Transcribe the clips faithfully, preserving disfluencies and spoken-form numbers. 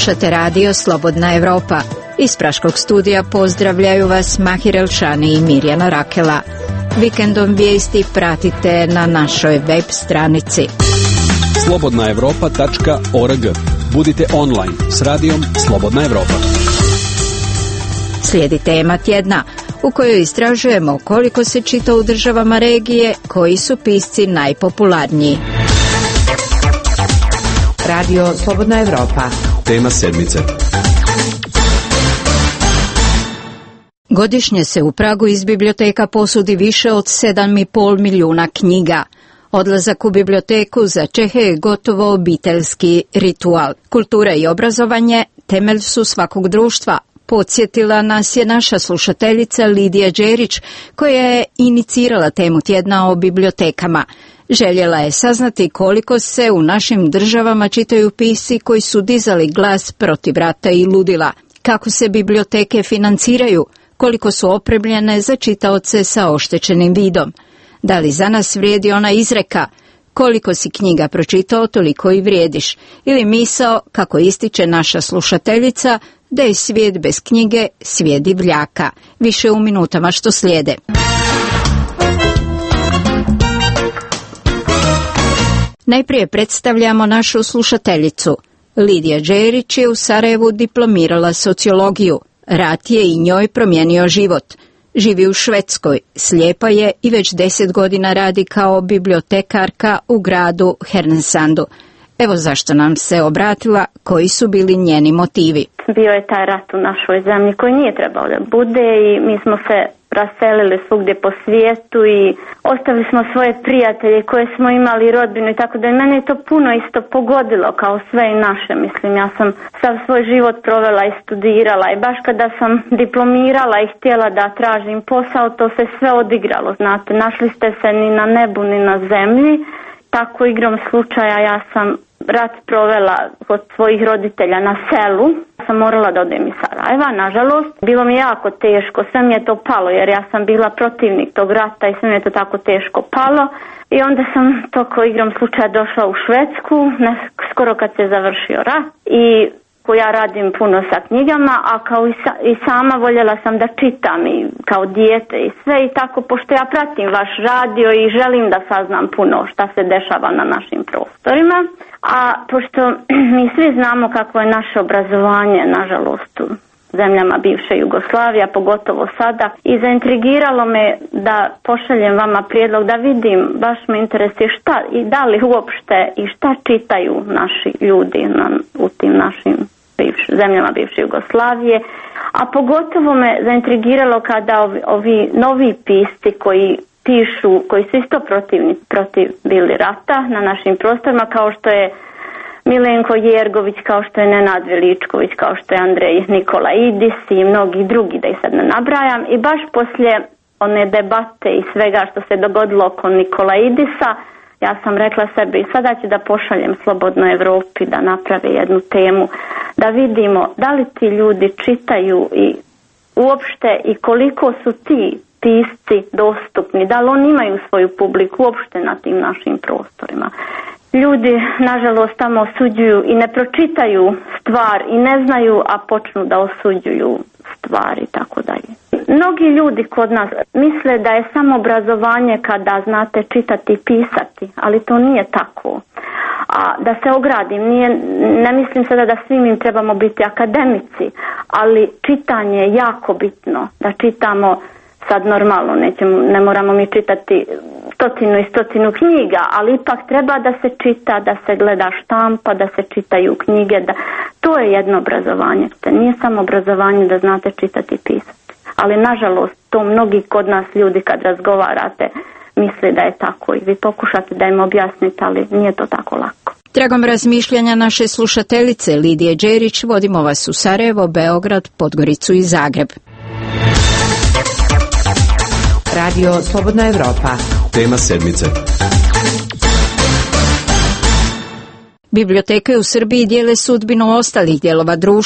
Slušate radio Slobodna Evropa. Iz Praškog studija pozdravljaju vas Mahir Elšani i Mirjana Rakela. Vikendom vijesti pratite na našoj web stranici slobodna evropa tačka org. Budite online s radijom Slobodna Evropa. Slijedi tema tjedna u kojoj istražujemo koliko se čita u državama regije, koji su pisci najpopularniji. Radio Slobodna Evropa. Tema sedmice. Godišnje se u Pragu iz biblioteka posudi više od sedam i pol milijuna knjiga. Odlazak u biblioteku za Čehe je gotovo obiteljski ritual. Kultura i obrazovanje temelj su svakog društva. Podsjetila nas je naša slušateljica Lidija Đerić, koja je inicirala temu tjedna o bibliotekama. Željela je saznati koliko se u našim državama čitaju pisci koji su dizali glas protiv rata i ludila, kako se biblioteke financiraju, koliko su opremljene za čitaoce sa oštećenim vidom. Da li za nas vrijedi ona izreka, koliko si knjiga pročitao, toliko i vrijediš, ili misao, kako ističe naša slušateljica, da je svijet bez knjige svijet divljaka. Više u minutama što slijede. Najprije predstavljamo našu slušateljicu. Lidija Đerić je u Sarajevu diplomirala sociologiju. Rat je i njoj promijenio život. Živi u Švedskoj, slijepa je i već deset godina radi kao bibliotekarka u gradu Härnösandu. Evo zašto nam se obratila, koji su bili njeni motivi. Bio je taj rat u našoj zemlji koji nije trebao da bude i mi smo se raselili svugdje po svijetu i ostavili smo svoje prijatelje koje smo imali, rodbinu i tako da. I mene je to puno isto pogodilo kao sve i naše. Mislim, ja sam sav svoj život provela i studirala i baš kada sam diplomirala i htjela da tražim posao, to se sve odigralo, znate. Našli ste se ni na nebu ni na zemlji. Tako igrom slučaja ja sam rat provela kod svojih roditelja na selu. Sam morala da odem iz Sarajeva, nažalost. Bilo mi jako teško, sve mi je to palo jer ja sam bila protivnik tog rata i sve mi je to tako teško palo. I onda sam toko igrom slučaja došla u Švedsku, ne, skoro kad se završio rat. I ja radim puno sa knjigama, a kao i, sa, i sama voljela sam da čitam i kao dijete i sve i tako, pošto ja pratim vaš radio i želim da saznam puno šta se dešava na našim prostorima. A pošto mi svi znamo kako je naše obrazovanje, nažalost, u zemljama bivše Jugoslavije, pogotovo sada, i zaintrigiralo me da pošaljem vama prijedlog da vidim, baš me interesuje šta i da li uopšte i šta čitaju naši ljudi na, u tim našim bivš, zemljama bivše Jugoslavije, a pogotovo me zaintrigiralo kada ovi, ovi novi pisci koji pišu, koji su isto protivni, protiv bili rata na našim prostorima, kao što je Milenko Jergović, kao što je Nenad Veličković, kao što je Andrej Nikolaidis i mnogi drugi, da ih sad ne nabrajam. I baš poslije one debate i svega što se dogodilo oko Nikolaidisa, ja sam rekla sebi i sada ću da pošaljem Slobodnoj Evropi da naprave jednu temu, da vidimo da li ti ljudi čitaju i uopšte i koliko su ti pisci dostupni, da li oni imaju svoju publiku uopšte na tim našim prostorima. Ljudi, nažalost, tamo osuđuju i ne pročitaju stvar i ne znaju, a počnu da osuđuju stvari i tako dalje. Mnogi ljudi kod nas misle da je samo obrazovanje kada znate čitati i pisati, ali to nije tako. A da se ogradim, nije, ne mislim sada da svi mi trebamo biti akademici, ali čitanje je jako bitno, da čitamo. Sad normalno, nećemo, ne moramo mi čitati stotinu i stotinu knjiga, ali ipak treba da se čita, da se gleda štampa, da se čitaju knjige. Da, to je jedno obrazovanje. Nije samo obrazovanje da znate čitati i pisati. Ali nažalost, to mnogi kod nas ljudi kad razgovarate misle da je tako i vi pokušate da im objasnite, ali nije to tako lako. Tragom razmišljanja naše slušateljice Lidije Đerić vodimo vas u Sarajevo, Beograd, Podgoricu i Zagreb. Radio Slobodna Evropa. Tema sedmice. Biblioteke u Srbiji dijele sudbinu ostalih dijelova društva.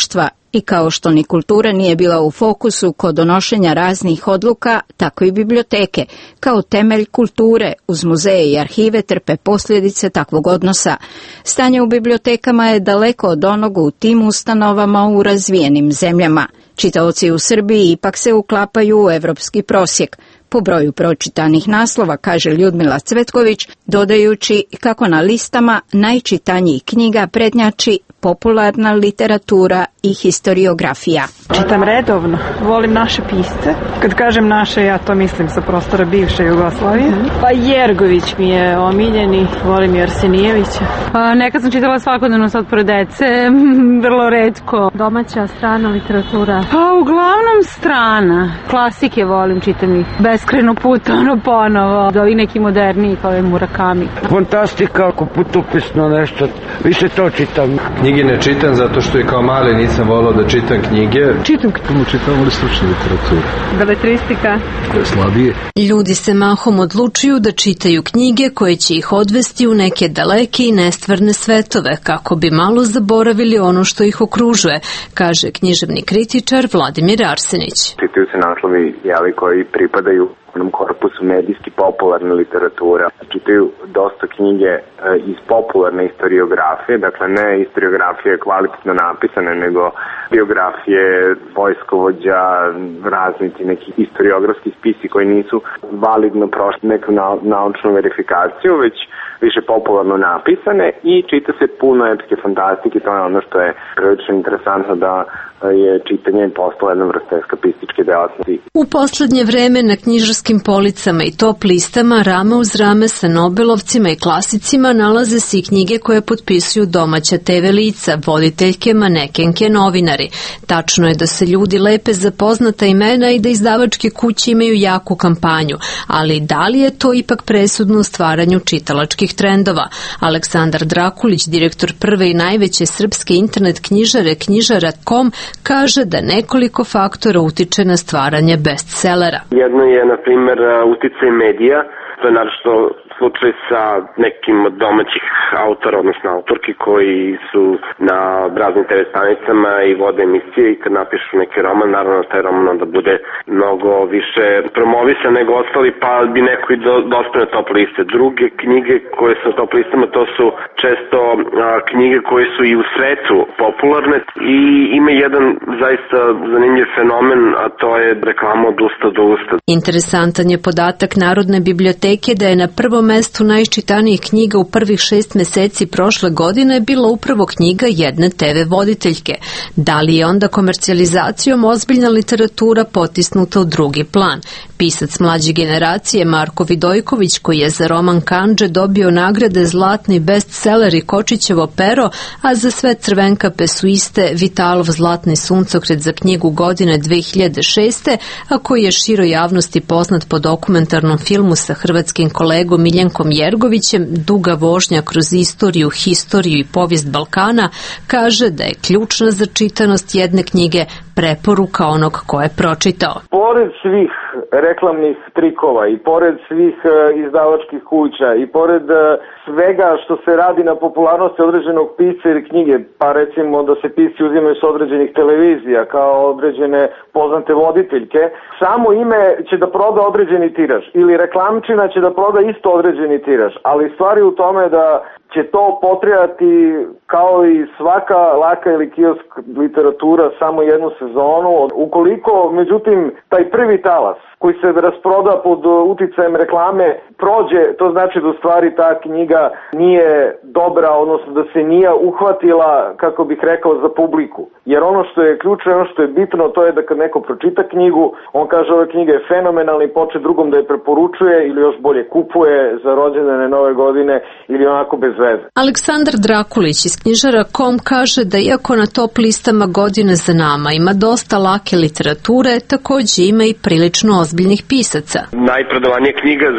I kao što ni kultura nije bila u fokusu kod donošenja raznih odluka, tako i biblioteke, kao temelj kulture, uz muzeje i arhive trpe posljedice takvog odnosa. Stanje u bibliotekama je daleko od onog u tim ustanovama u razvijenim zemljama. Čitaoci u Srbiji ipak se uklapaju u evropski prosjek. Po broju pročitanih naslova, kaže Ljudmila Cvetković, dodajući kako na listama najčitanjih knjiga prednjači popularna literatura i historiografija. Čitam redovno, volim naše pisce. Kad kažem naše, ja to mislim sa prostora bivše Jugoslavije. Pa Jergović mi je omiljeni, volim i Arsenijevića. Pa nekad sam čitala svakodnevno sad pored dece, vrlo retko. Domaća, strana literatura? Pa uglavnom strana. Klasike volim, čitam ih beskrajno puta, ono ponovo. Do ovih neki moderniji, kao je Murakami. Fantastika, ako putopisno nešto, više to čitam. Knjige ne čitam zato što i kao mali nisam volao da čitam knjige. Čitam knjige. Čitam ali stručnu literaturu. Beletristika. Koje je slabije. Ljudi se mahom odlučuju da čitaju knjige koje će ih odvesti u neke daleke i nestvarne svetove, kako bi malo zaboravili ono što ih okružuje, kaže književni kritičar Vladimir Arsenić. Čitaju se naslovi jeli, koji pripadaju onom korpusu medijski popularne literatura. Čitaju dosta knjige e, iz popularne historiografije, dakle ne historiografije kvalitetno napisane, nego biografije vojskovođa, raznici neki historiografski spisi koji nisu validno prošli neku na, naučnu verifikaciju, već više popularno napisane i čita se puno epske fantastike. To je ono što je prilično interesantno, da je čitanje postalo jedna vrsta eskapističke delatnosti. U poslednje vreme na knjižarskim policama i top listama rame uz rame sa nobelovcima i klasicima nalaze se i knjige koje potpisuju domaća te ve lica, voditeljke, manekenke, novinari. Tačno je da se ljudi lepe za poznata imena i da izdavačke kuće imaju jaku kampanju, ali da li je to ipak presudno u stvaranju čitalačkih trendova? Aleksandar Drakulić, direktor prve i najveće srpske internet knjižare knjižara tačka com, kaže da nekoliko faktora utiče na stvaranje bestsellera. Jedno je, na primjer, uticaj medija, to je naravno slučaj sa nekim od domaćih autora, odnosno autorki koji su na raznim te ve stanicama i vode emisije i kad napišu neki roman, naravno taj roman onda bude mnogo više promovisan nego ostali, pa bi neko i do, dospio na top liste. Druge knjige koje su na top listama, to su često a, knjige koje su i u svetu popularne i ima jedan zaista zanimljiv fenomen, a to je reklama od usta do usta. Interesantan je podatak Narodne biblioteke da je na prvom mestu najčitanijih knjiga u prvih šest meseci prošle godine bila upravo knjiga jedne te ve voditeljke. Da li je onda komercijalizacijom ozbiljna literatura potisnuta u drugi plan? Pisac mlađe generacije Marko Vidojković, koji je za roman Kandže dobio nagrade Zlatni bestseller i Kočićevo pero, a za sve Crvenkape su iste Vitalov Zlatni suncokret za knjigu godine dve hiljade šeste, a koji je široj javnosti poznat po dokumentarnom filmu sa hrvatskim kolegom Miljenkom Jergovićem Duga vožnja kroz istoriju, historiju i povijest Balkana, kaže da je ključna za čitanost jedne knjige preporuka onog ko je pročitao. Pored svih reklamnih trikova i pored svih izdavačkih kuća i pored svega što se radi na popularnosti određenog pisca ili knjige, pa recimo da se pisci uzimaju s određenih televizija kao određene poznate voditeljke, samo ime će da proda određeni tiraž ili reklamčina će da proda isto određeni tiraž, ali stvari u tome da će to potrebati kao i svaka laka ili kiosk literatura samo jednu sezonu. Ukoliko, međutim, taj prvi talas koji se rasproda pod uticajem reklame prođe, to znači da u stvari ta knjiga nije dobra, odnosno da se nije uhvatila, kako bih rekao, za publiku. Jer ono što je ključno, ono što je bitno, to je da kad neko pročita knjigu, on kaže ova knjiga je fenomenalna i poče drugom da je preporučuje ili još bolje kupuje za rođendane nove godine ili onako bez veze. Aleksandar Drakulić iz knjižara tačka com kaže da iako na top listama godine za nama ima dosta lake literature, takođe ima i prilično ozbiljnih pisaca. Najprodavanija knjiga, zanimljivo,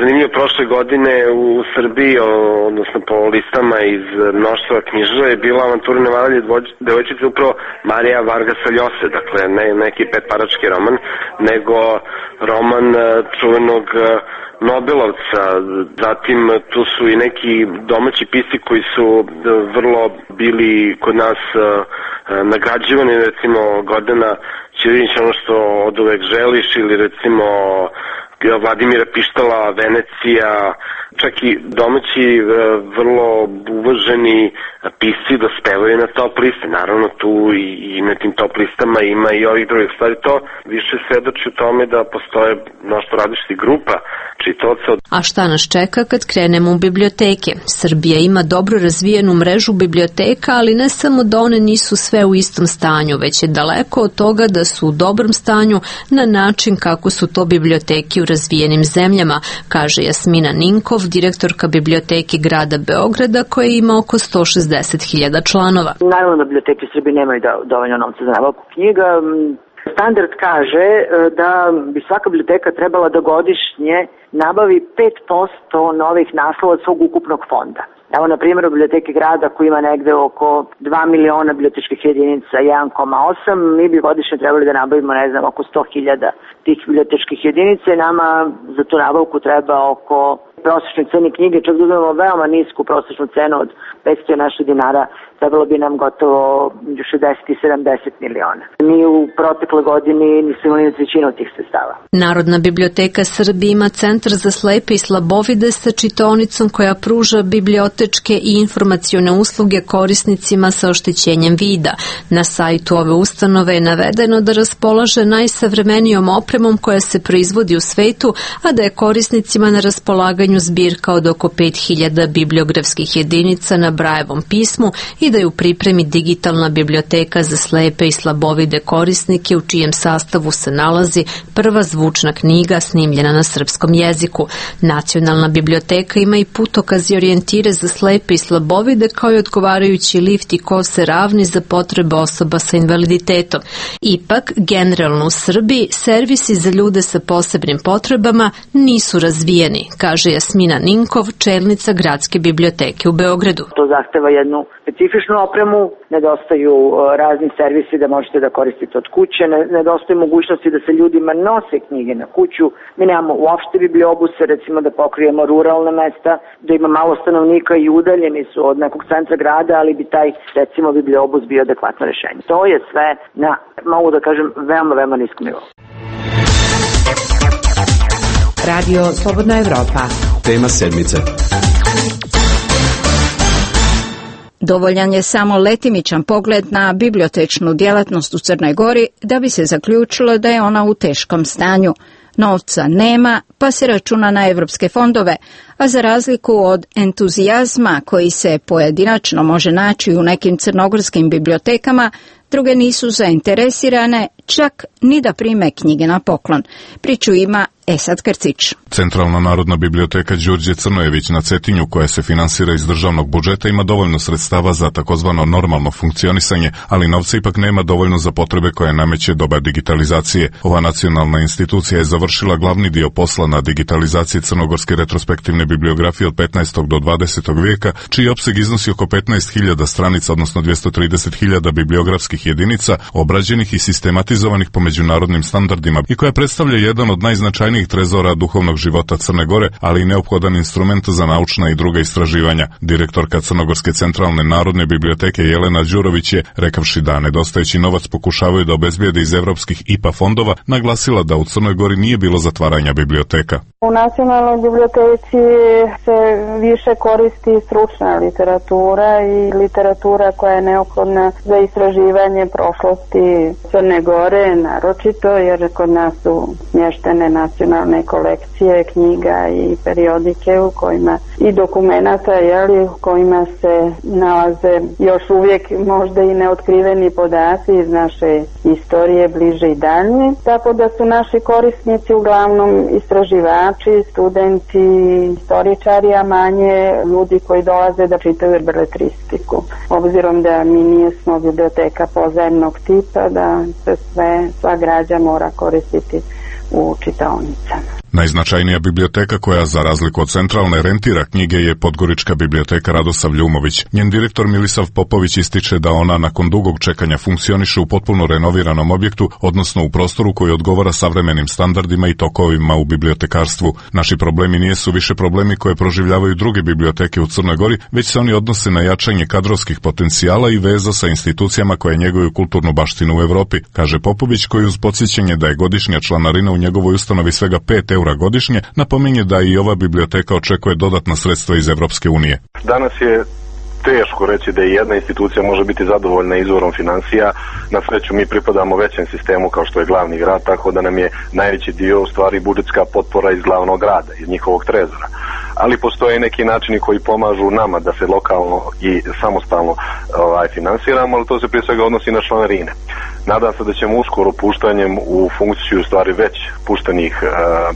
prošle godine u Srbiji, odnosno po listama iz mnoštva knjižara, je bila avantura nevaljne devojčice upravo Marija Vargasa Ljose, dakle ne neki petparački roman, nego roman čuvenog Nobelovca. Zatim tu su i neki domaći pisci koji su vrlo bili kod nas nagrađivani, recimo Gordana Ćirinić, Ono što od uvek želiš, ili recimo Vladimira Pištala, Venecija, čak i domaći vrlo uvaženi pisci dospevaju na top liste. Naravno tu i, i na tim top listama ima i ovih drugih stvari. To više svedoči u tome da postoje mnoštvo različitih grupa čitaoca. A šta nas čeka kad krenemo u biblioteke? Srbija ima dobro razvijenu mrežu biblioteka, ali ne samo da one nisu sve u istom stanju, već je daleko od toga da su u dobrom stanju na način kako su to biblioteke u razvijenim zemljama, kaže Jasmina Ninkov, direktorka biblioteke grada Beograda, koja ima oko sto šezdeset hiljada članova. Naravno da biblioteke Srbije nemaju dovoljno novca za nabavku knjiga. Standard kaže da bi svaka biblioteka trebala da godišnje nabavi pet posto novih naslova od svog ukupnog fonda. Evo, na primjer, u biblioteki grada koji ima negde oko dva miliona bibliotečkih jedinica, jedan zarez osam, mi bi godišnje trebali da nabavimo, ne znam, oko sto hiljada tih bibliotečkih jedinica i nama za tu nabavku treba oko prosječne cene knjige, čak da uzmemo veoma nisku prosječnu cenu od petsto i nešto dinara, trebalo bi nam gotovo šezdeset i sedamdeset miliona. Mi u protekle godini nismo imali ni trećinu od tih sredstava. Narodna biblioteka Srbije ima centar za slepe i slabovide sa čitaonicom koja pruža bibliotečke i informacione usluge korisnicima sa oštećenjem vida. Na sajtu ove ustanove je navedeno da raspolaže najsavremenijom opremom koja se proizvodi u svetu, a da je korisnicima na raspolaganju zbirka od oko pet hiljada bibliografskih jedinica na Brajevom pismu i da je u pripremi digitalna biblioteka za slepe i slabovide korisnike u čijem sastavu se nalazi prva zvučna knjiga snimljena na srpskom jeziku. Nacionalna biblioteka ima i putokaz i orijentire za slepe i slabovide kao i odgovarajući lift i kose ravni za potrebe osoba sa invaliditetom. Ipak, generalno u Srbiji servisi za ljude sa posebnim potrebama nisu razvijeni, kaže Jasmina Ninkov, čelnica gradske biblioteke u Beogradu. To zahteva jednu specifičnu opremu, nedostaju razni servisi da možete da koristite od kuće, nedostaju mogućnosti da se ljudima nose knjige na kuću. Mi nemamo uopšte bibliobuse, recimo da pokrijemo ruralna mesta, da ima malo stanovnika i udaljeni su od nekog centra grada, ali bi taj, recimo, bibliobus bio adekvatno rešenje. To je sve na, mogu da kažem, veoma, veoma niskom nivou. Radio Slobodna Evropa. Tema sedmice. Dovoljan je samo letimičan pogled na bibliotečnu djelatnost u Crnoj Gori da bi se zaključilo da je ona u teškom stanju. Novca nema, pa se računa na evropske fondove, a za razliku od entuzijazma koji se pojedinačno može naći u nekim crnogorskim bibliotekama, druge nisu zainteresirane čak ni da prime knjige na poklon. Priču ima Esad Krcić. Centralna narodna biblioteka Đurđe Crnojević na Cetinju, koja se finansira iz državnog budžeta, ima dovoljno sredstava za takozvano normalno funkcionisanje, ali novca ipak nema dovoljno za potrebe koje nameće doba digitalizacije. Ova nacionalna institucija je završila glavni dio posla na digitalizaciji crnogorske retrospektivne bibliografije od petnaestog do dvadesetog vijeka, čiji opseg iznosi oko petnaest hiljada stranica, odnosno dvjesto trideset hiljada bibliografskih jedinica, obrađenih i sistematizovanih po međunarodnim standardima i koja predstavlja jedan od najznačajnijih trezora duhovnog života Crne Gore, ali i neophodan instrument za naučna i druga istraživanja. Direktorka Crnogorske centralne narodne biblioteke Jelena Đurović je, rekavši da nedostajući novac pokušavaju da obezbijede iz evropskih I P A fondova, naglasila da u Crnoj Gori nije bilo zatvaranja biblioteka. U nacionalnoj biblioteci se više koristi stručna literatura i literatura koja je neophodna za istraživanje prošlosti Crne Gore, naročito jer kod nas su smještene nacionalne kolekcije knjiga i periodike u kojima i dokumenata, jeli, u kojima se nalaze još uvijek možda i neotkriveni podaci iz naše istorije bliže i dalje, tako da su naši korisnici uglavnom istraživači, studenti, istoričari, a manje ljudi koji dolaze da čitaju beletristiku. Obzirom da mi nismo biblioteka pozajemnog tipa, da se sve, sva građa mora koristiti u čitaonicama. Najznačajnija biblioteka koja, za razliku od centralne, rentira knjige je Podgorička biblioteka Radosav Ljumović. Njen direktor Milisav Popović ističe da ona nakon dugog čekanja funkcioniše u potpuno renoviranom objektu, odnosno u prostoru koji odgovara savremenim standardima i tokovima u bibliotekarstvu. Naši problemi nisu više problemi koje proživljavaju druge biblioteke u Crnoj Gori, već se oni odnose na jačanje kadrovskih potencijala i veza sa institucijama koje njeguju kulturnu baštinu u Evropi, kaže Popović, koji uz podsjećanje da je godišnja članarina u njegovoj ustanovi svega pet eura godišnje, napominje da i ova biblioteka očekuje dodatna sredstva iz Evropske unije. Danas je teško reći da i jedna institucija može biti zadovoljna izvorom financija. Na sreću mi pripadamo većem sistemu kao što je glavni grad, tako da nam je najveći dio u stvari budžetska potpora iz glavnog grada, iz njihovog trezora. Ali postoje neki načini koji pomažu nama da se lokalno i samostalno ovaj, finansiramo, ali to se prije svega odnosi na članarine. Nadam se da ćemo uskoro puštanjem u funkciju stvari već puštenih uh,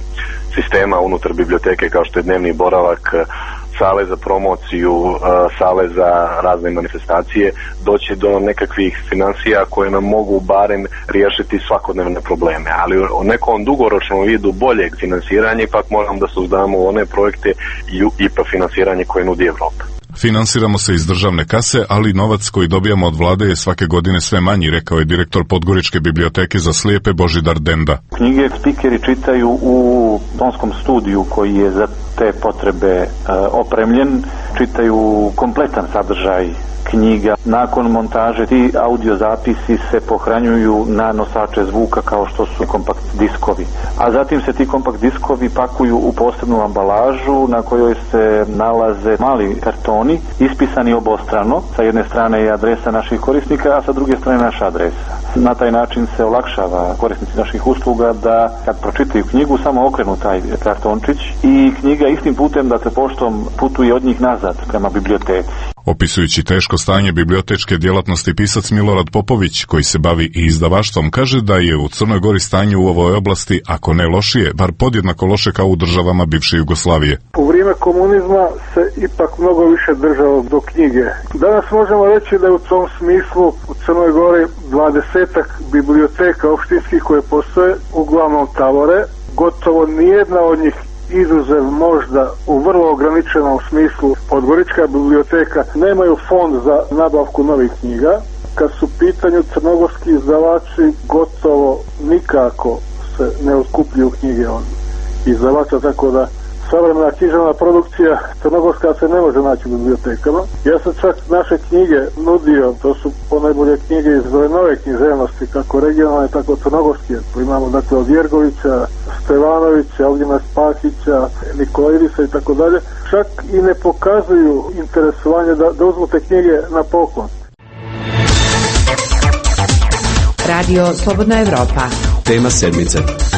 sistema unutar biblioteke kao što je dnevni boravak, sale za promociju, uh, sale za razne manifestacije, doći do nekakvih financija koje nam mogu barem riješiti svakodnevne probleme. Ali o nekom dugoročnom vidu boljeg finansiranja ipak moramo da suzdamo one projekte i I P A finansiranje koje nudi Evropa. Finansiramo se iz državne kase, ali novac koji dobijamo od vlade je svake godine sve manji, rekao je direktor Podgoričke biblioteke za slijepe Božidar Denda. Knjige spikeri čitaju u tonskom studiju koji je za te potrebe e, opremljen, čitaju kompletan sadržaj knjiga. Nakon montaže ti audio zapisi se pohranjuju na nosače zvuka kao što su kompakt diskovi. A zatim se ti kompakt diskovi pakuju u posebnu ambalažu na kojoj se nalaze mali kartoni ispisani obostrano. Sa jedne strane je adresa naših korisnika, a sa druge strane naša adresa. Na taj način se olakšava korisnici naših usluga da kad pročitaju knjigu samo okrenu taj kartončić i knjiga istim putem, dakle poštom, putuje od njih nazad prema biblioteci. Opisujući teško stanje bibliotečke djelatnosti, pisac Milorad Popović, koji se bavi i izdavaštvom, kaže da je u Crnoj Gori stanje u ovoj oblasti, ako ne lošije, bar podjednako loše kao u državama bivše Jugoslavije. U vrijeme komunizma se ipak mnogo više držalo do knjige. Danas možemo reći da je u tom smislu u Crnoj Gori dvadesetak biblioteka opštinskih koje postoje, uglavnom tavore, gotovo nijedna od njih, izuzev možda u vrlo ograničenom smislu Podgorička biblioteka, nemaju fond za nabavku novih knjiga. Kad su u pitanju crnogorski izdavači, gotovo nikako se ne otkupljuju knjige od izdavača, tako da savremena književna produkcija crnogorska se ne može naći u bibliotekama. Ja sam čak naše knjige nudio, to su ponajbolje knjige iz ove nove književnosti, kako regionalne, tako crnogorske. Tu imamo dakle od Jergovića, Stevanovića, Algina Spahića, Nikolaidisa i tako dalje. Čak i ne pokazuju interesovanje da, da uzmu te knjige na poklon. Radio Slobodna Evropa. Tema sedmice.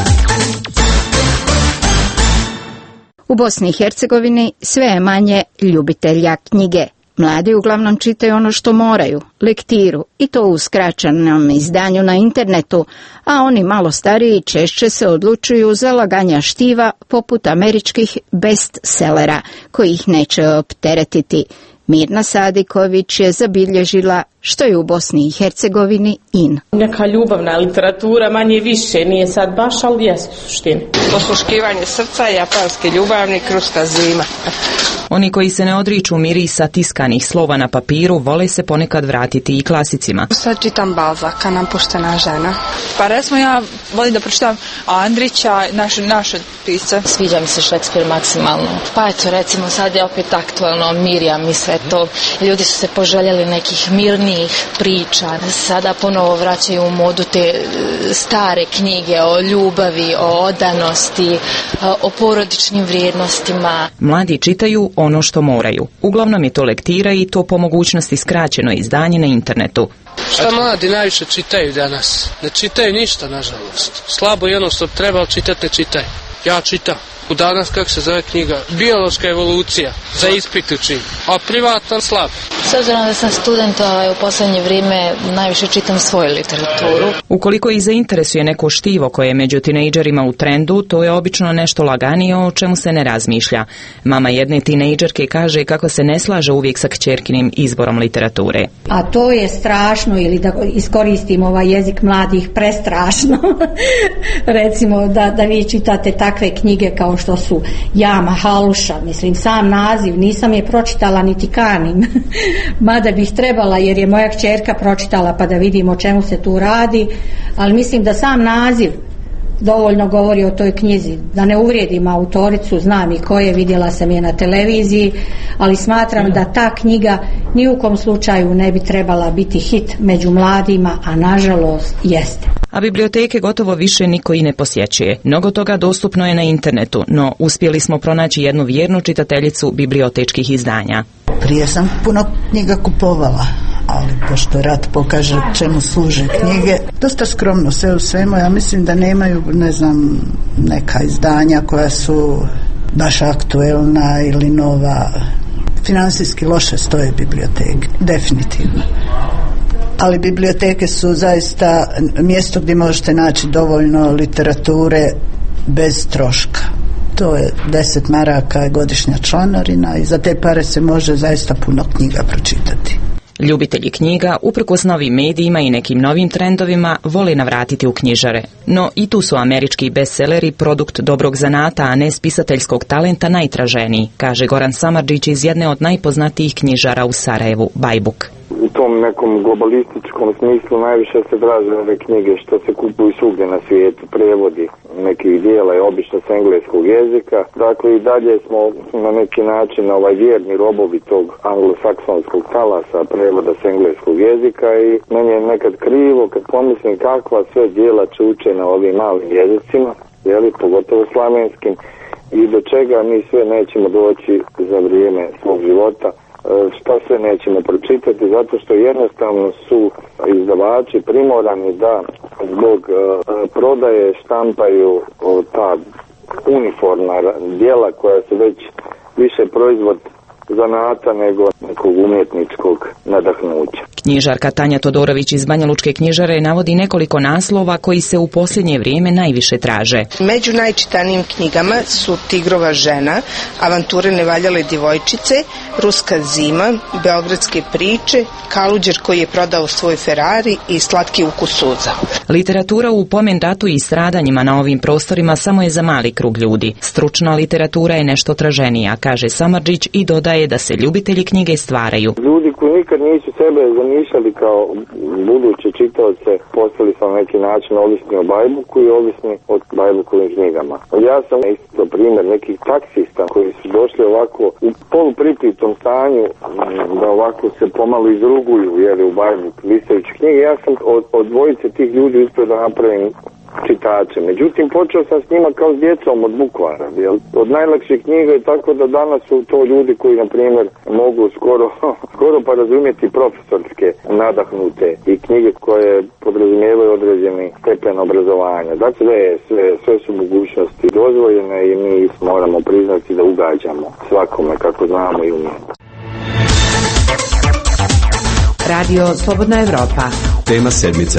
U Bosni i Hercegovini sve je manje ljubitelja knjige. Mladi uglavnom čitaju ono što moraju, lektiru, i to u skraćenom izdanju na internetu, a oni malo stariji češće se odlučuju za laganja štiva poput američkih bestsellera, koji ih neće opteretiti. Mirna Sadiković je zabilježila što je u Bosni i Hercegovini in. Neka ljubavna literatura, manje više, nije sad baš, ali jest u suštini. Osluškivanje srca, japanski ljubavnik, ruska zima. Oni koji se ne odriču mirisa tiskanih slova na papiru vole se ponekad vratiti i klasicima. Sad čitam Balzaka, Napuštena žena. Pa recimo ja volim da pročitam Andrića, naš, naše pisce. Sviđa mi se Šekspir maksimalno. Pa eto, recimo sad je opet aktualno Mirjam i sve to. Ljudi su se poželjeli nekih mirnijih priča. Sada ponovo vraćaju u modu te stare knjige o ljubavi, o odanosti, o porodičnim vrijednostima. Mladi čitaju ono što moraju. Uglavnom je to lektira i to po mogućnosti skraćeno izdanje na internetu. Šta mladi najviše čitaju danas? Ne čitaju ništa, nažalost. Slabo i ono što treba čitati, ne čitaju. Ja čitam. U danas, kako se zove knjiga, biološka evolucija, za ispit učim, a privatan slab. S obzirom da sam student, ovaj, u posljednje vrijeme najviše čitam svoju literaturu. Ukoliko ih zainteresuje neko štivo koje je među tinejdžerima u trendu, to je obično nešto laganije o čemu se ne razmišlja. Mama jedne tinejdžerke kaže kako se ne slaže uvijek sa kćerkinim izborom literature. A to je strašno, ili da iskoristim ovaj jezik mladih, prestrašno. Recimo da, da vi čitate takve knjige kao što su Jama Haluša, mislim sam naziv, nisam je pročitala niti kanim. Mada bih trebala jer je moja kćerka pročitala pa da vidimo o čemu se tu radi, ali mislim da sam naziv dovoljno govori o toj knjizi. Da ne uvrijedim autoricu, znam i ko je, vidjela sam je na televiziji, ali smatram da ta knjiga ni u kom slučaju ne bi trebala biti hit među mladima, a nažalost jeste. A biblioteke gotovo više niko i ne posjećuje. Mnogo toga dostupno je na internetu, no uspjeli smo pronaći jednu vjernu čitateljicu bibliotečkih izdanja. Prije sam puno knjiga kupovala, ali pošto rat pokaže čemu služe knjige, dosta skromno sve u svemu. Ja mislim da nemaju, ne znam, neka izdanja koja su baš aktuelna ili nova. Financijski loše stoje biblioteke, definitivno. Ali biblioteke su zaista mjesto gdje možete naći dovoljno literature bez troška. To je deset maraka godišnja članarina i za te pare se može zaista puno knjiga pročitati. Ljubitelji knjiga, uprkos novim medijima i nekim novim trendovima, vole navratiti u knjižare. No i tu su američki bestselleri produkt dobrog zanata, a ne spisateljskog talenta najtraženiji, kaže Goran Samardžić iz jedne od najpoznatijih knjižara u Sarajevu, Bajbuk. U tom nekom globalističkom smislu najviše se traže ove knjige što se kupuju svugdje na svijetu, prevodi nekih dijela i obično s engleskog jezika. Dakle i dalje smo na neki način ovaj vjerni robovi tog anglosaksonskog talasa prevoda s engleskog jezika i meni je nekad krivo kad pomislim kakva sve dijela čuče na ovim malim jezicima, jeli, pogotovo slavenskim, i do čega mi sve nećemo doći za vrijeme svog života. Što sve nećemo pročitati, zato što jednostavno su izdavači primorani da zbog uh, prodaje štampaju uh, ta uniformna djela koja su već više proizvod zanata nego nekog umjetničkog nadahnuća. Knjižarka Tanja Todorović iz Banjalučke knjižare navodi nekoliko naslova koji se u posljednje vrijeme najviše traže. Među najčitanijim knjigama su Tigrova žena, Avanture nevaljale djevojčice, Ruska zima, Beogradske priče, Kaluđer koji je prodao svoj Ferrari i Slatki ukus suza. Literatura u pomen ratu i stradanjima na ovim prostorima samo je za mali krug ljudi. Stručna literatura je nešto traženija, kaže Samardžić i dodaje da se ljubitelji knjige stvaraju. Ljudi koji nikad nisu sebe zamišljali kao buduće čitaoce postali su na neki način ovisni o Bajbuku i ovisni od Bajbukovim knjigama. Ja sam isto primjer nekih taksista koji su došli ovako u polupripitom stanju da ovako se pomalo izruguju jer u Bajbuk listajući knjige. Ja sam od, od dvojice tih ljudi uspio da napravim čitače. Međutim, počeo sam s njima kao s djecom od bukvara, jel? Od najlakših knjiga i tako da danas su to ljudi koji, na primjer, mogu skoro, skoro pa razumjeti profesorske nadahnute i knjige koje podrazumijevaju određeni stepen obrazovanja. Dakle, sve, sve su mogućnosti dozvoljene i mi moramo priznati da ugađamo svakome kako znamo i umijemo. Radio Slobodna Evropa. Tema sedmice.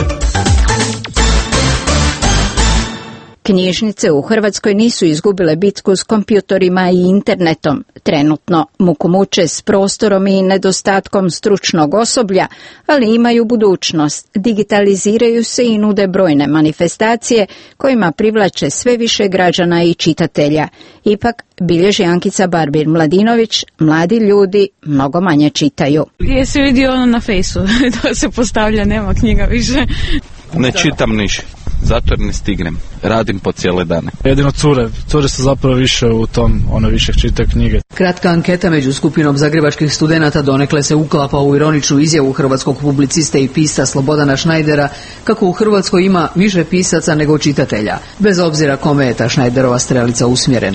Knjižnice u Hrvatskoj nisu izgubile bitku s kompjutorima i internetom. Trenutno muku muče s prostorom i nedostatkom stručnog osoblja, ali imaju budućnost. Digitaliziraju se i nude brojne manifestacije kojima privlače sve više građana i čitatelja. Ipak, bilježi Ankica Barbir-Mladinović, mladi ljudi mnogo manje čitaju. Jesi vidio ono na fejsu, to se postavlja, nema knjiga više. Ne čitam niš, zato jer ne stignem. Radim po cijele dane. Jedino cure. Cure su zapravo više u tom, one više čitaju knjige. Kratka anketa među skupinom zagrebačkih studenata donekle se uklapa u ironičnu izjavu hrvatskog publicista i pisca Slobodana Šnajdera kako u Hrvatskoj ima više pisaca nego čitatelja, bez obzira kome je ta Šnajderova strelica usmjerena.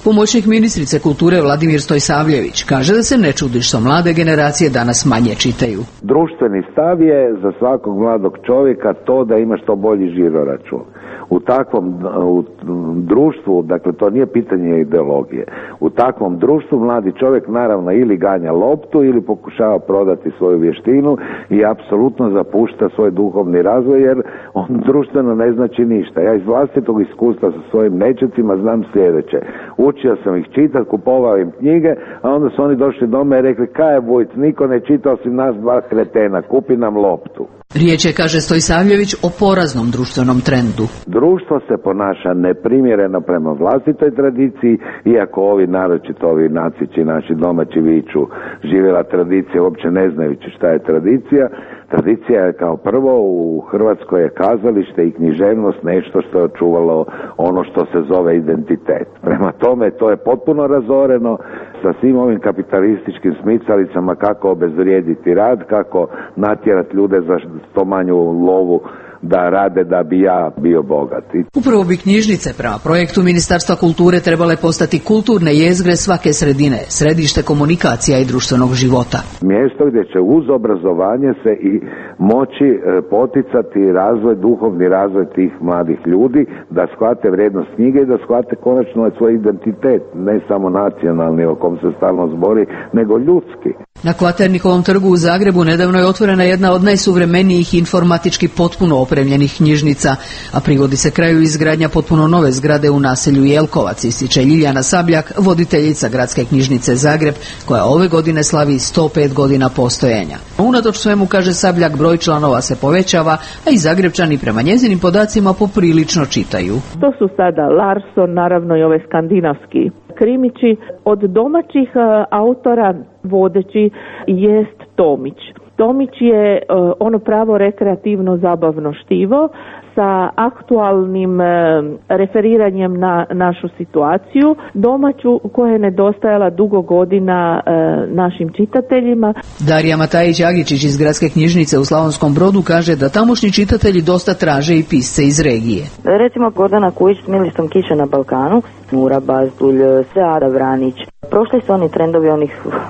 Pomoćnik ministrice kulture Vladimir Stojsavljević kaže da se ne čudi što mlade generacije danas manje čitaju. Društveni stav je za svakog mladog čovjeka to da ima što bolji žiroračun. U takvom u društvu, dakle to nije pitanje ideologije, u takvom društvu mladi čovjek naravno ili ganja loptu ili pokušava prodati svoju vještinu i apsolutno zapušta svoj duhovni razvoj jer on društveno ne znači ništa. Ja iz vlastitog iskustva sa svojim nećacima znam sljedeće. Učio sam ih čitati, kupovao im knjige, a onda su oni došli doma i rekli kaj je Vujc, niko ne čita osim nas dva kretena, kupi nam loptu. Riječ je, kaže Stojsavljević, o poraznom društvenom trendu. Društvo se ponaša neprimjereno prema vlastitoj tradiciji, iako ovi naročito ovi nacići, naši domaći viču, živjela tradicija, uopće ne znajući šta je tradicija. Tradicija je kao prvo u Hrvatskoj je kazalište i književnost nešto što je očuvalo ono što se zove identitet. Prema tome to je potpuno razoreno sa svim ovim kapitalističkim smicalicama kako obezvrijediti rad, kako natjerati ljude za što manju lovu da rade da bi ja bio bogat. Upravo bi knjižnice prema projektu Ministarstva kulture trebale postati kulturne jezgre svake sredine, središte komunikacija i društvenog života. Mjesto gdje će uz obrazovanje se i moći poticati razvoj, duhovni razvoj tih mladih ljudi, da shvate vrijednost knjige i da shvate konačno svoj identitet, ne samo nacionalni o kom se stalno zbori, nego ljudski. Na Kvaternikovom trgu u Zagrebu nedavno je otvorena jedna od najsuvremenijih informatički potpuno opremljenih knjižnica, a privodi se kraju izgradnja potpuno nove zgrade u naselju Jelkovac, ističe Ljiljana Sabljak, voditeljica Gradske knjižnice Zagreb, koja ove godine slavi sto pet godina postojanja. Unatoč svemu, kaže Sabljak, broj članova se povećava, a i Zagrebčani prema njezinim podacima poprilično čitaju. To su sada Larson, naravno i ove skandinavski krimići. Od domaćih uh, autora vodeći jest Tomić. Tomić je uh, ono pravo rekreativno zabavno štivo sa aktualnim uh, referiranjem na našu situaciju, domaću koja je nedostajala dugo godina uh, našim čitateljima. Darija Matajić-Agičić iz Gradske knjižnice u Slavonskom Brodu kaže da tamošnji čitatelji dosta traže i pisce iz regije. Recimo Gordana Kujić s Milistom Kiše na Balkanu, Nura Bazdulj, Seada Vranić. Prošli su oni trendovi onih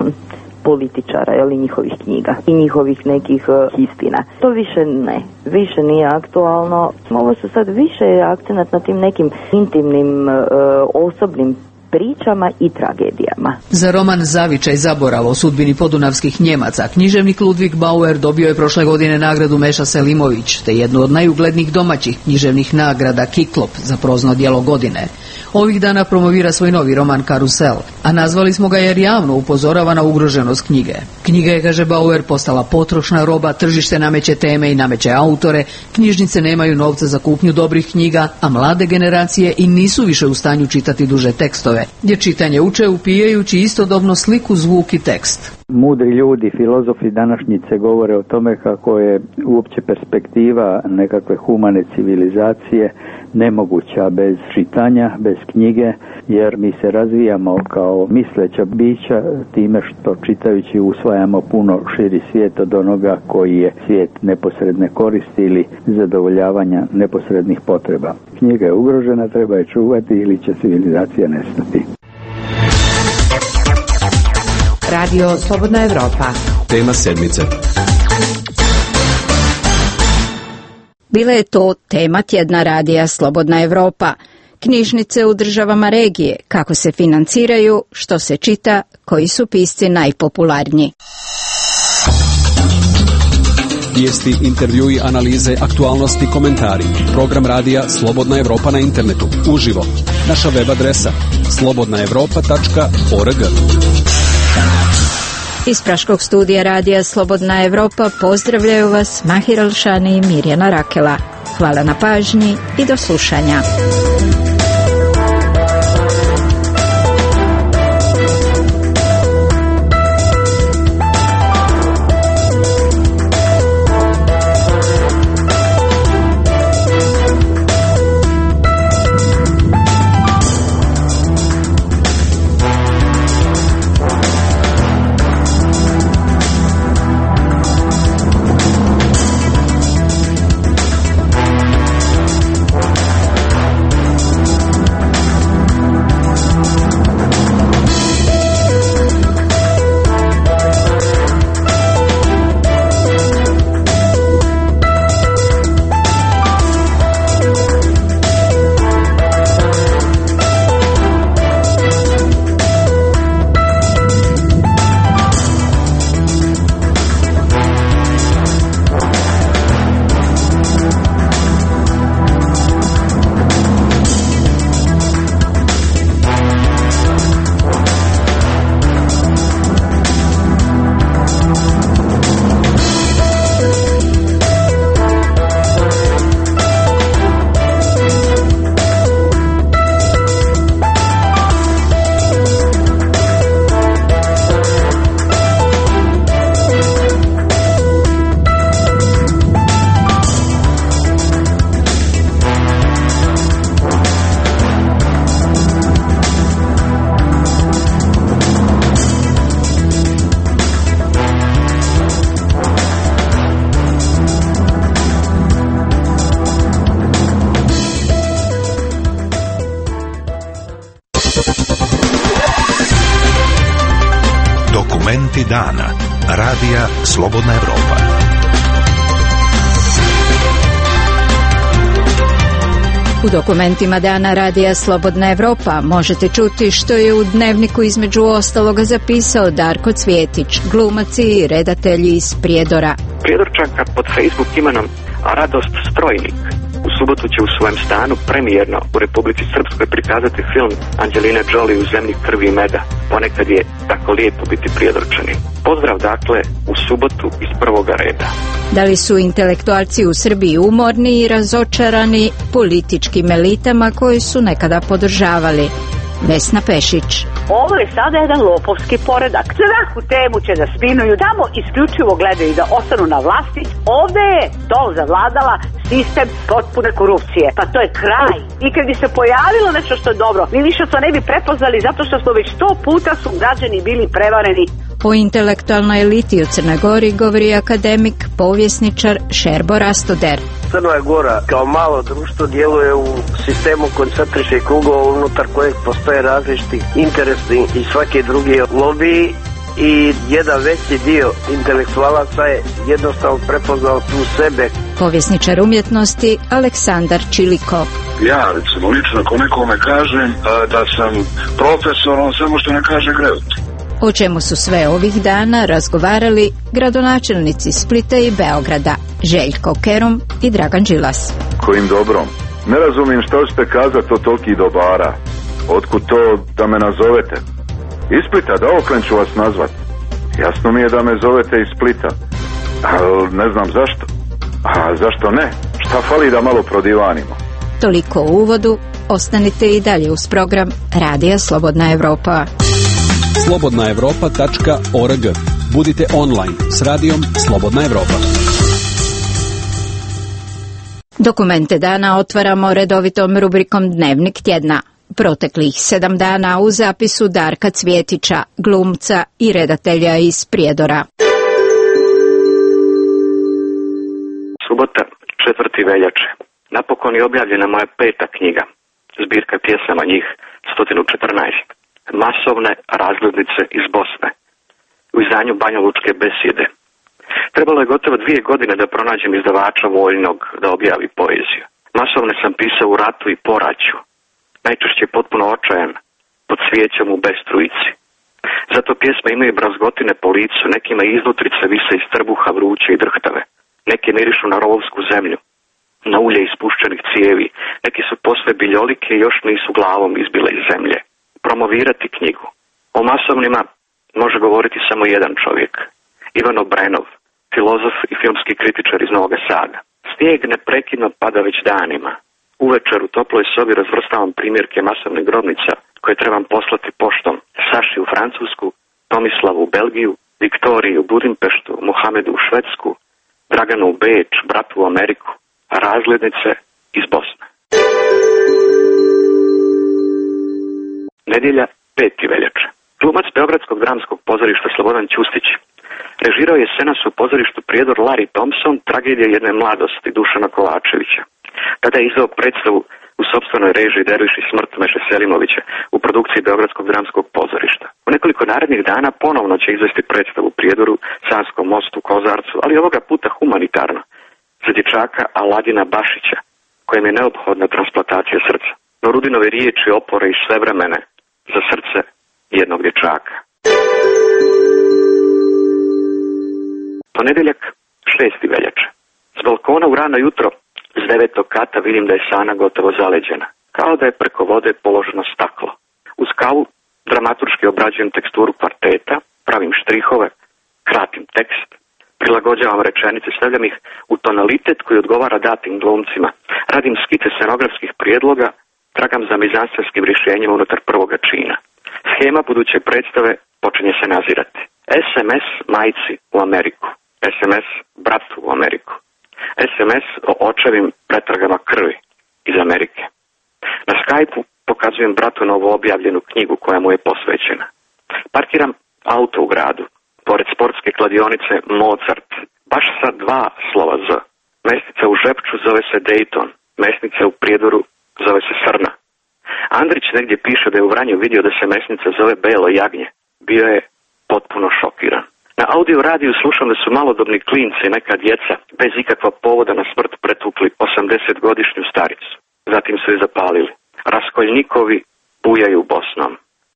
političara, jeli, njihovih knjiga i njihovih nekih uh, istina. To više ne, više nije aktualno. Ovo su sad više akcenat na tim nekim intimnim, uh, osobnim pričama i tragedijama. Za roman Zavičaj zaborav o sudbini podunavskih Njemaca književnik Ludvig Bauer dobio je prošle godine nagradu Meša Selimović, te jednu od najuglednijih domaćih književnih nagrada Kiklop za prozno djelo godine. Ovih dana promovira svoj novi roman Karusel, a nazvali smo ga jer javno upozorava na ugroženost knjige. Knjiga je, kaže Bauer, postala potrošna roba, tržište nameće teme i nameće autore, knjižnice nemaju novca za kupnju dobrih knjiga, a mlade generacije i nisu više u stanju čitati duže tekstove, gdje čitanje uče upijajući istodobno sliku, zvuk i tekst. Mudri ljudi, filozofi današnjice govore o tome kako je uopće perspektiva nekakve humane civilizacije nemoguća bez čitanja, bez knjige, jer mi se razvijamo kao misleća bića time što čitajući usvajamo puno širi svijet od onoga koji je svijet neposredne koristi ili zadovoljavanja neposrednih potreba. Knjiga je ugrožena, treba je čuvati ili će civilizacija nestati. Radio Slobodna Evropa. Tema sedmice. Bila je to tema tjedna radija Slobodna Evropa. Knjižnice u državama regije, kako se financiraju, što se čita, koji su pisci najpopularniji. Vijesti, intervjui, analize, aktualnosti, komentari. Program radija Slobodna Evropa na internetu. Uživo. Naša web adresa slobodna evropa tačka org. Iz Praškog studija radija Slobodna Evropa pozdravljaju vas Mahir Alšani i Mirjana Rakela. Hvala na pažnji i do slušanja. Dokumenti dana. Radija Slobodna Evropa. U dokumentima dana Radija Slobodna Evropa možete čuti što je u dnevniku između ostaloga zapisao Darko Cvjetić, glumac i redatelj iz Prijedora. Prijedorčanka pod Facebook imenom Radost Strojnik u subotu će u svojem stanu premijerno u Republici Srpskoj prikazati film Anđeline Jolie U zemlji krvi i meda. Ponekad je tako lijepo biti Prijedorčanin. Pozdrav dakle u subotu iz prvoga reda. Da li su intelektualci u Srbiji umorni i razočarani političkim elitama koji su nekada podržavali? Vesna Pešić. Ovo je sada jedan lopovski poredak. Svaku temu će da spinuju, tamo isključivo gledaju da ostanu na vlasti. Ovde je to zavladala sistem potpune korupcije. Pa to je kraj. I kad bi se pojavilo nešto što je dobro, mi više to ne bi prepoznali zato što smo već sto puta su građani bili prevareni. O intelektualnoj eliti u Crnoj Gori govori akademik, povjesničar Šerbo Rastoder. Crna Gora kao malo društvo djeluje u sistemu koncentričnih krugova unutar kojeg postoje različiti interesni i svaki drugi lobiji i jedan veći dio intelektualaca je jednostavno prepoznao tu sebe. Povjesničar umjetnosti Aleksandar Čiliko. Ja, recimo, lično ako nekome kažem da sam profesor, on samo što ne kaže greut. O čemu su sve ovih dana razgovarali gradonačelnici Splita i Beograda, Željko Kerum i Dragan Đilas. Kojim dobrom? Ne razumijem što ćete kazati o toliki dobara. Otkud to da me nazovete? Iz Splita, da oklen ću vas nazvat. Jasno mi je da me zovete iz Splita. Ali ne znam zašto. A zašto ne? Šta fali da malo prodivanimo? Toliko u uvodu, ostanite i dalje uz program Radija Slobodna Evropa. slobodna evropa tačka org. Budite online s radijom Slobodna Evropa. Dokumente dana otvaramo redovitom rubrikom Dnevnik tjedna. Proteklih sedam dana u zapisu Darka Cvjetića, glumca i redatelja iz Prijedora. Subota, četvrti veljače. Napokon je objavljena moja peta knjiga. Zbirka pjesama, njih sto četrnaest. Masovne razglednice iz Bosne. U izdanju Banjalučke besjede. Trebalo je gotovo dvije godine da pronađem izdavača voljnog da objavi poeziju. Masovne sam pisao u ratu i poraću. Najčešće potpuno očajan, pod svijećom u bestrujici. Zato pjesme imaju brazgotine po licu, nekima iznutrice vise iz trbuha vruće i drhtave. Neke mirišu na rovsku zemlju, na ulje ispuščenih cijevi. Neki su posve biljolike i još nisu glavom izbile iz zemlje. Promovirati knjigu. O masovnima može govoriti samo jedan čovjek. Ivan Obrenov, filozof i filmski kritičar iz Novog Sada. Snijeg neprekidno pada već danima. Uvečer u toploj sobi razvrstavam primjerke masovnih grobnica koje trebam poslati poštom. Saši u Francusku, Tomislavu u Belgiju, Viktoriji u Budimpeštu, Mohamedu u Švedsku, Draganu u Beč, bratu u Ameriku, a razglednice iz Bosne. Nedjelja, peti veljače. Glumac Beogradskog dramskog pozorišta Slobodan Ćustić režirao je seans u pozorištu Prijedor Larry Thompson, tragedija jedne mladosti Dušana Kovačevića. Tada je izveo predstavu u sopstvenoj režiji Derviš i smrt Meše Selimovića u produkciji Beogradskog dramskog pozorišta. U nekoliko narednih dana ponovno će izvesti predstavu u Prijedoru, Sanskom mostu, Kozarcu, ali ovoga puta humanitarno, za dječaka Aladina Bašića, kojem je neophodna transplantacija srca. No Rudinove riječi opore i svevremene za srce jednog dječaka. Ponedjeljak, šesti veljače. S balkona u rano jutro s devetog kata vidim da je sana gotovo zaleđena. Kao da je preko vode položeno staklo. Uz kavu dramaturški obrađujem teksturu kvarteta, pravim štrihove, kratim tekst, prilagođavam rečenice, stavljam ih u tonalitet koji odgovara datim glumcima. Radim skice scenografskih prijedloga, tragam za mizanstenskim rješenjima unutar prvoga čina. Schema buduće predstave počinje se nazirati. es em es majci u Ameriku. es em es bratu u Ameriku. es em es o očevim pretragama krvi iz Amerike. Na Skype-u pokazujem bratu novo objavljenu knjigu koja mu je posvećena. Parkiram auto u gradu, pored sportske kladionice Mozart, baš sa dva slova Z. Mesnica u Žepču zove se Dayton, mesnica u Prijedoru zove se Srna. Andrić negdje piše da je u Vranju vidio da se mesnica zove Belo jagnje. Bio je potpuno šokiran. Na audio radiju slušam da su malodobni klinci i neka djeca bez ikakva povoda na smrt pretukli osamdesetgodišnju staricu. Zatim su je zapalili. Raskoljnikovi bujaju Bosnom.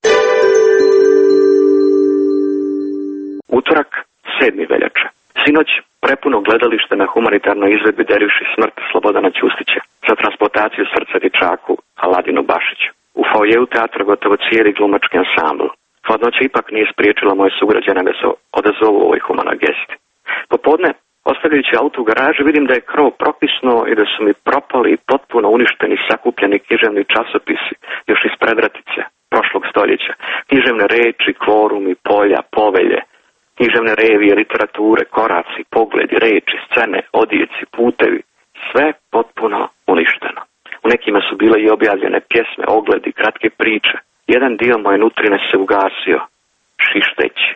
Utorak, sedmi veljače. Sinoć prepuno gledalište na humanitarnoj izvedbi derivši smrt Slobodana Ćustića za transplantaciju srca dječaku Aladinu Bašiću. U foajeu teatra gotovo cijeli glumački ansambl. Hladnoća ipak nije spriječila moje sugrađane da se odazovu ovoj humanoj gesti. Popodne, ostavljajući auto u garaži, vidim da je krov propisnuo i da su mi propali i potpuno uništeni sakupljeni književni časopisi još iz predratice prošlog stoljeća. Književne reči, kvorumi, polja, povelje, književne revije, literature, koraci, pogledi, reči, scene, odjeci, putevi, sve potpuno uništeno. U nekima su bile i objavljene pjesme, ogledi, kratke priče. Jedan dio moje nutrine se ugasio, šišteći.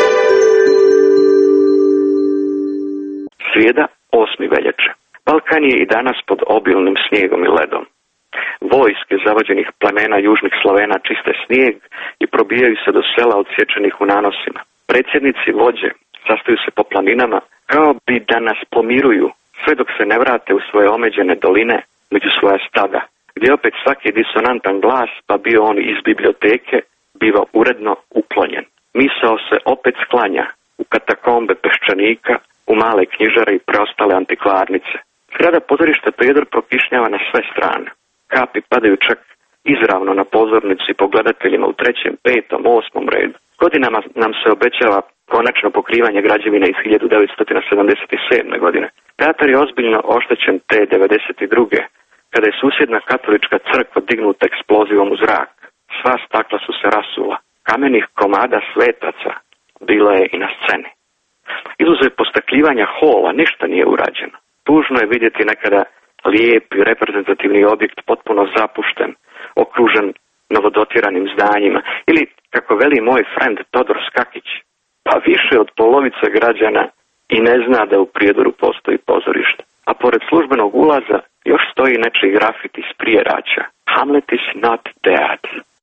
Srijeda, osmi veljače. Balkan je i danas pod obilnim snijegom i ledom. Vojske zavađenih plemena južnih Slovena čiste snijeg i probijaju se do sela odsječenih u nanosima. Predsjednici vođe sastaju se po planinama kao bi da nas pomiruju sve dok se ne vrate u svoje omeđene doline među svoja stada, gdje opet svaki disonantan glas, pa bio on iz biblioteke, biva uredno uklonjen. Misao se opet sklanja u katakombe Peščanika, u male knjižare i preostale antikvarnice. Zgrada pozorišta Prijedor prokišnjava na sve strane. Kapi padaju čak izravno na pozornicu i pogledateljima u trećem, petom, osmom redu. Godinama nam se obećava konačno pokrivanje građevine iz hiljadu devetsto sedamdeset sedme. godine. Teatar je ozbiljno oštećen te devedeset druge. kada je susjedna katolička crkva dignuta eksplozivom u zrak. Sva stakla su se rasula. Kamenih komada svetaca bilo je i na sceni. Izuzev postakljivanja hola ništa nije urađeno. Tužno je vidjeti nekada lijep i reprezentativni objekt potpuno zapušten, okružen novodotiranim zdanjima. Ili, kako veli moj friend Todor Skakić, pa više od polovice građana i ne zna da u Prijedoru postoji pozorište. A pored službenog ulaza još stoji nečiji grafit iz prijerača. Hamlet is not dead.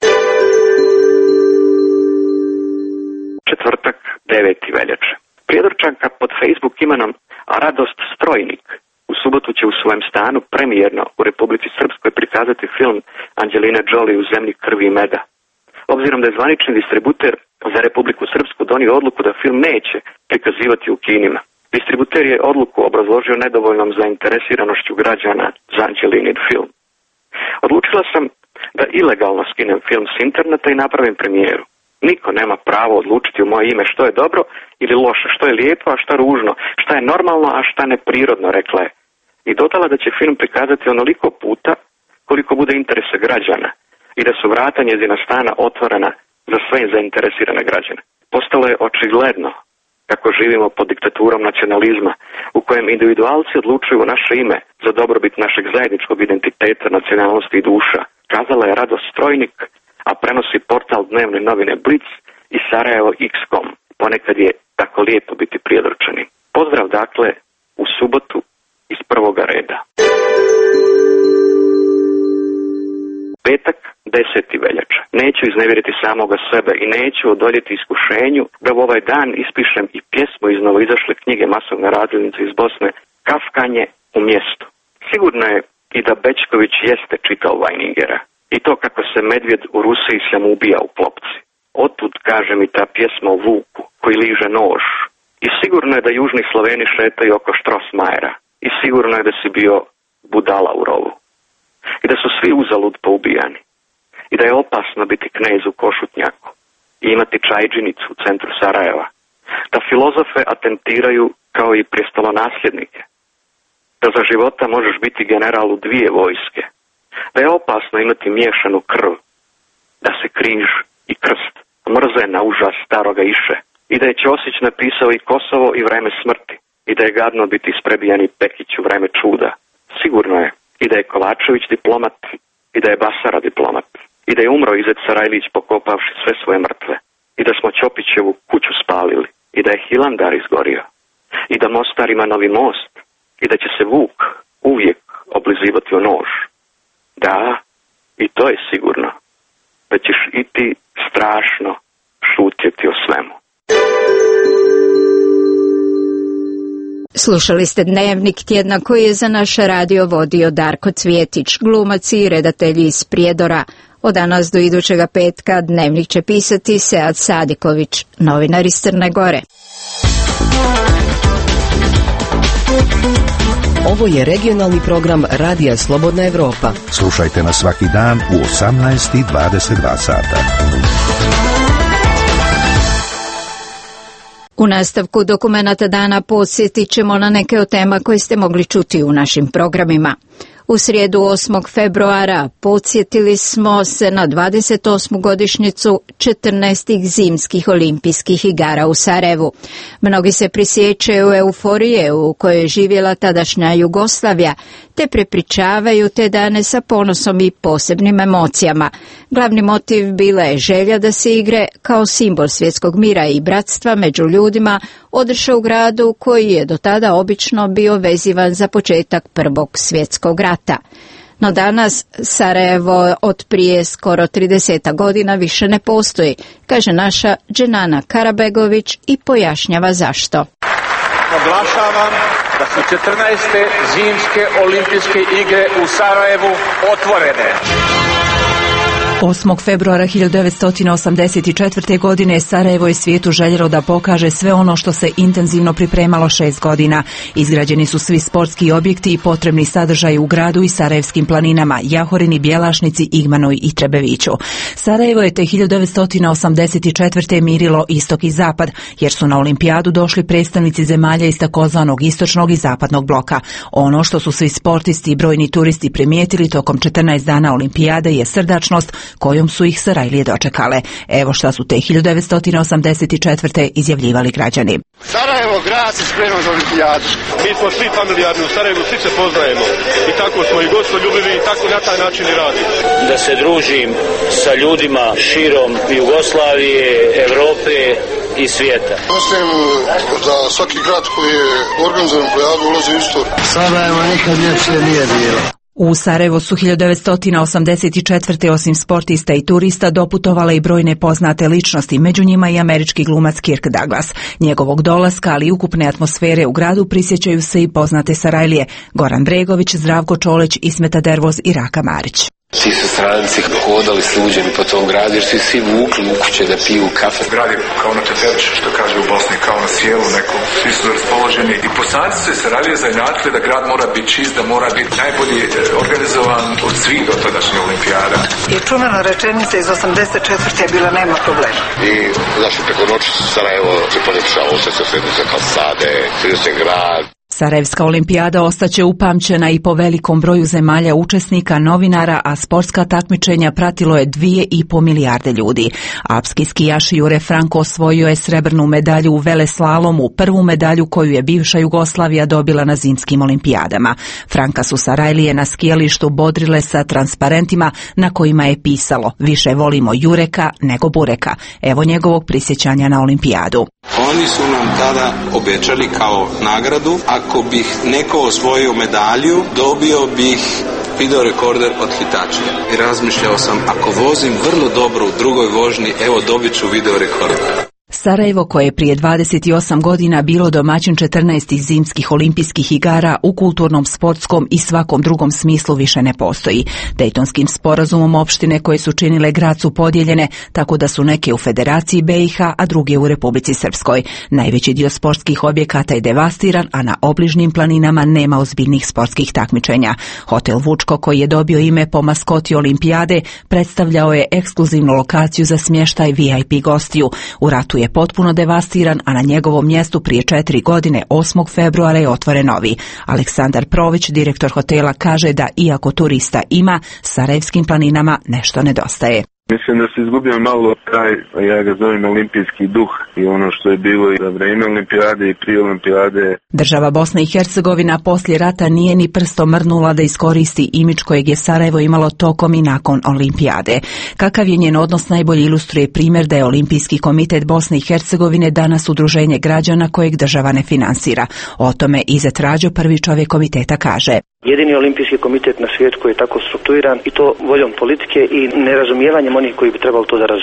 Četvrtak, deveti veljače. Prijedorčanka pod Facebook imenom Radost Strojnik u subotu će u svojem stanu premijerno u Republici Srpskoj prikazati film Anđeline Jolie U zemlji krvi i meda. Obzirom da je zvanični distributer za Republiku Srpsku donio odluku da film neće prikazivati u kinima. Distributer je odluku obrazložio nedovoljnom zainteresiranošću građana za Anđelinin film. Odlučila sam da ilegalno skinem film s interneta i napravim premijeru. Niko nema pravo odlučiti u moje ime što je dobro ili loše, što je lijepo, a što ružno, šta je normalno, a šta neprirodno, rekla je. I dodala da će film prikazati onoliko puta koliko bude interesa građana i da su vrata njezina stana otvorena za sve zainteresirane građane. Postalo je očigledno kako živimo pod diktaturom nacionalizma u kojem individualci odlučuju u naše ime za dobrobit našeg zajedničkog identiteta, nacionalnosti i duša. Kazala je Radost Strojnik, a prenosi portal dnevne novine Blic i Sarajevo iks kom. Ponekad je tako lijepo biti Prijedorčanin. Pozdrav dakle u subotu iz prvoga reda. Petak, deseti veljače. Neću iznevjeriti samoga sebe i neću odoljeti iskušenju da u ovaj dan ispišem i pjesmu iz novoizašle knjige Masovne razglednice iz Bosne Kafkanje u mjestu. Sigurno je i da Bečković jeste čitao Vajningera. I to kako se medvjed u Rusiji sam ubija u klopci. Otud kaže mi ta pjesma o vuku koji liže nož. I sigurno je da južni Sloveni šetaju oko Štrosmajera. I sigurno je da si bio budala u rovu. I da su svi uzalud poubijani. I da je opasno biti knez u Košutnjaku i imati čajđinicu u centru Sarajeva. Da filozofe atentiraju kao i prijestolonasljednike. Da za života možeš biti general u dvije vojske. Da je opasno imati miješanu krv. Da se križ i krst mrze na užas staroga Iše. I da je Ćosić napisao i Kosovo i vreme smrti. I da je gadno biti isprebijani Pekić u vreme čuda. Sigurno je. I da je Kovačević diplomat. I da je Basara diplomat. I da je umro Izet Sarajlić pokopavši sve svoje mrtve. I da smo Ćopićevu kuću spalili. I da je Hilandar izgorio. I da Mostar ima novi most. I da će se Vuk uvijek oblizivati u nož. Da, i to je sigurno. Da ćeš i ti strašno šutjeti o svemu. Slušali ste Dnevnik tjedna koji je za naš radio vodio Darko Cvjetić, glumac i redatelj iz Prijedora. Od danas do idućega petka Dnevnik će pisati Sead Sadiković, novinar iz Crne Gore. Ovo je regionalni program Radija Slobodna Evropa. Slušajte nas svaki dan u osamnaest i dvadeset dva sata. U nastavku dokumenata dana podsjetit ćemo na neke od tema koje ste mogli čuti u našim programima. U srijedu osmog februara podsjetili smo se na dvadeset osmu godišnjicu četrnaestih zimskih olimpijskih igara u Sarajevu. Mnogi se prisjećaju euforije u kojoj je živjela tadašnja Jugoslavija, te prepričavaju te dane sa ponosom i posebnim emocijama. Glavni motiv bila je želja da se igre kao simbol svjetskog mira i bratstva među ljudima održe u gradu koji je do tada obično bio vezivan za početak Prvog svjetskog rata. No danas Sarajevo od prije skoro trideset godina više ne postoji, kaže naša Dženana Karabegović i pojašnjava zašto. Naglašavam da su četrnaeste zimske olimpijske igre u Sarajevu otvorene. osmog februara hiljadu devetsto osamdeset četvrte. godine Sarajevo je svijetu željelo da pokaže sve ono što se intenzivno pripremalo šest godina. Izgrađeni su svi sportski objekti i potrebni sadržaji u gradu i sarajevskim planinama, Jahorini, Bjelašnici, Igmanoj i Trebeviću. Sarajevo je te hiljadu devetsto osamdeset četvrte. mirilo istok i zapad, jer su na olimpijadu došli predstavnici zemalja iz takozvanog istočnog i zapadnog bloka. Ono što su svi sportisti i brojni turisti primijetili tokom četrnaest dana olimpijade je srdačnost kojom su ih Sarajlije dočekale. Evo šta su te hiljadu devetsto osamdeset četvrte. izjavljivali građani. Sarajevo, grad se spremao za olimpijadu. Mi smo svi familijarni u Sarajevu, svi se poznajemo. I tako smo i gostoljubivi i tako na taj način i radimo. Da se družim sa ljudima širom Jugoslavije, Evrope i svijeta. Mislim da svaki grad koji je organizovan olimpijadu ulazi u istoriju. Sarajevo nikad ljepše nije bilo. U Sarajevo su hiljadu devetsto osamdeset četvrte. osim sportista i turista doputovale i brojne poznate ličnosti, među njima i američki glumac Kirk Douglas. Njegovog dolaska, ali i ukupne atmosfere u gradu prisjećaju se i poznate Sarajlije, Goran Bregović, Zdravko Čoleć, Ismeta Dervoz i Raka Marić. Ti su stranci hodali sluđeni po tom gradu jer su svi vukli u kuće da piju kafe. Grad je kao na teterče, što kaže u Bosni, kao na sjelu nekom. Svi su raspoloženi i Bosanci su se Sarajlije zajnjatili da grad mora biti čist, da mora biti najbolje organizovan od svih dotadašnjih olimpijada. I čuvena rečenica iz osamdeset četvrte je bila nema problema. I znaš, preko noći Sarajevo se polepšao, sve se sve za fasade, svidio se grad. Sarajevska olimpijada ostaće upamćena i po velikom broju zemalja učesnika, novinara, a sportska takmičenja pratilo je dvije i po milijarde ljudi. Alpski skijaš Jure Franko osvojio je srebrnu medalju u veleslalomu, prvu medalju koju je bivša Jugoslavija dobila na zimskim olimpijadama. Franka su Sarajlije na skijalištu bodrile sa transparentima na kojima je pisalo: više volimo Jureka nego Bureka. Evo njegovog prisjećanja na olimpijadu. Oni su nam tada obećali kao nagradu, ako bih neko osvojio medalju, dobio bih video rekorder od Hitačija. I razmišljao sam, ako vozim vrlo dobro u drugoj vožnji, evo dobit ću video rekorder. Sarajevo, koje je prije dvadeset osam godina bilo domaćin četrnaestih zimskih olimpijskih igara, u kulturnom, sportskom i svakom drugom smislu više ne postoji. Dejtonskim sporazumom opštine koje su činile grad su podijeljene, tako da su neke u Federaciji B i H, a druge u Republici Srpskoj. Najveći dio sportskih objekata je devastiran, a na obližnjim planinama nema ozbiljnih sportskih takmičenja. Hotel Vučko, koji je dobio ime po maskoti olimpijade, predstavljao je ekskluzivnu lokaciju za smještaj V I P gostiju. U ratu je potpuno devastiran, a na njegovom mjestu prije četiri godine, osmog februara, je otvoren novi. Aleksandar Prović, direktor hotela, kaže da iako turista ima, sarajevskim planinama nešto nedostaje. Mislim da se izgubio malo taj, ja ga zovem olimpijski duh i ono što je bilo i za vrijeme olimpijade i prije olimpijade. Država Bosna i Hercegovina poslije rata nije ni prstom mrnula da iskoristi imidž kojeg je Sarajevo imalo tokom i nakon olimpijade. Kakav je njen odnos najbolje ilustruje primjer da je Olimpijski komitet Bosne i Hercegovine danas udruženje građana kojeg država ne finansira. O tome Izet Rađo, prvi čovjek komiteta, kaže: jedini olimpijski komitet na svijetu koji je tako strukturiran, i to voljom politike i nerazumijevanjem onih koji bi trebalo to da razumiju.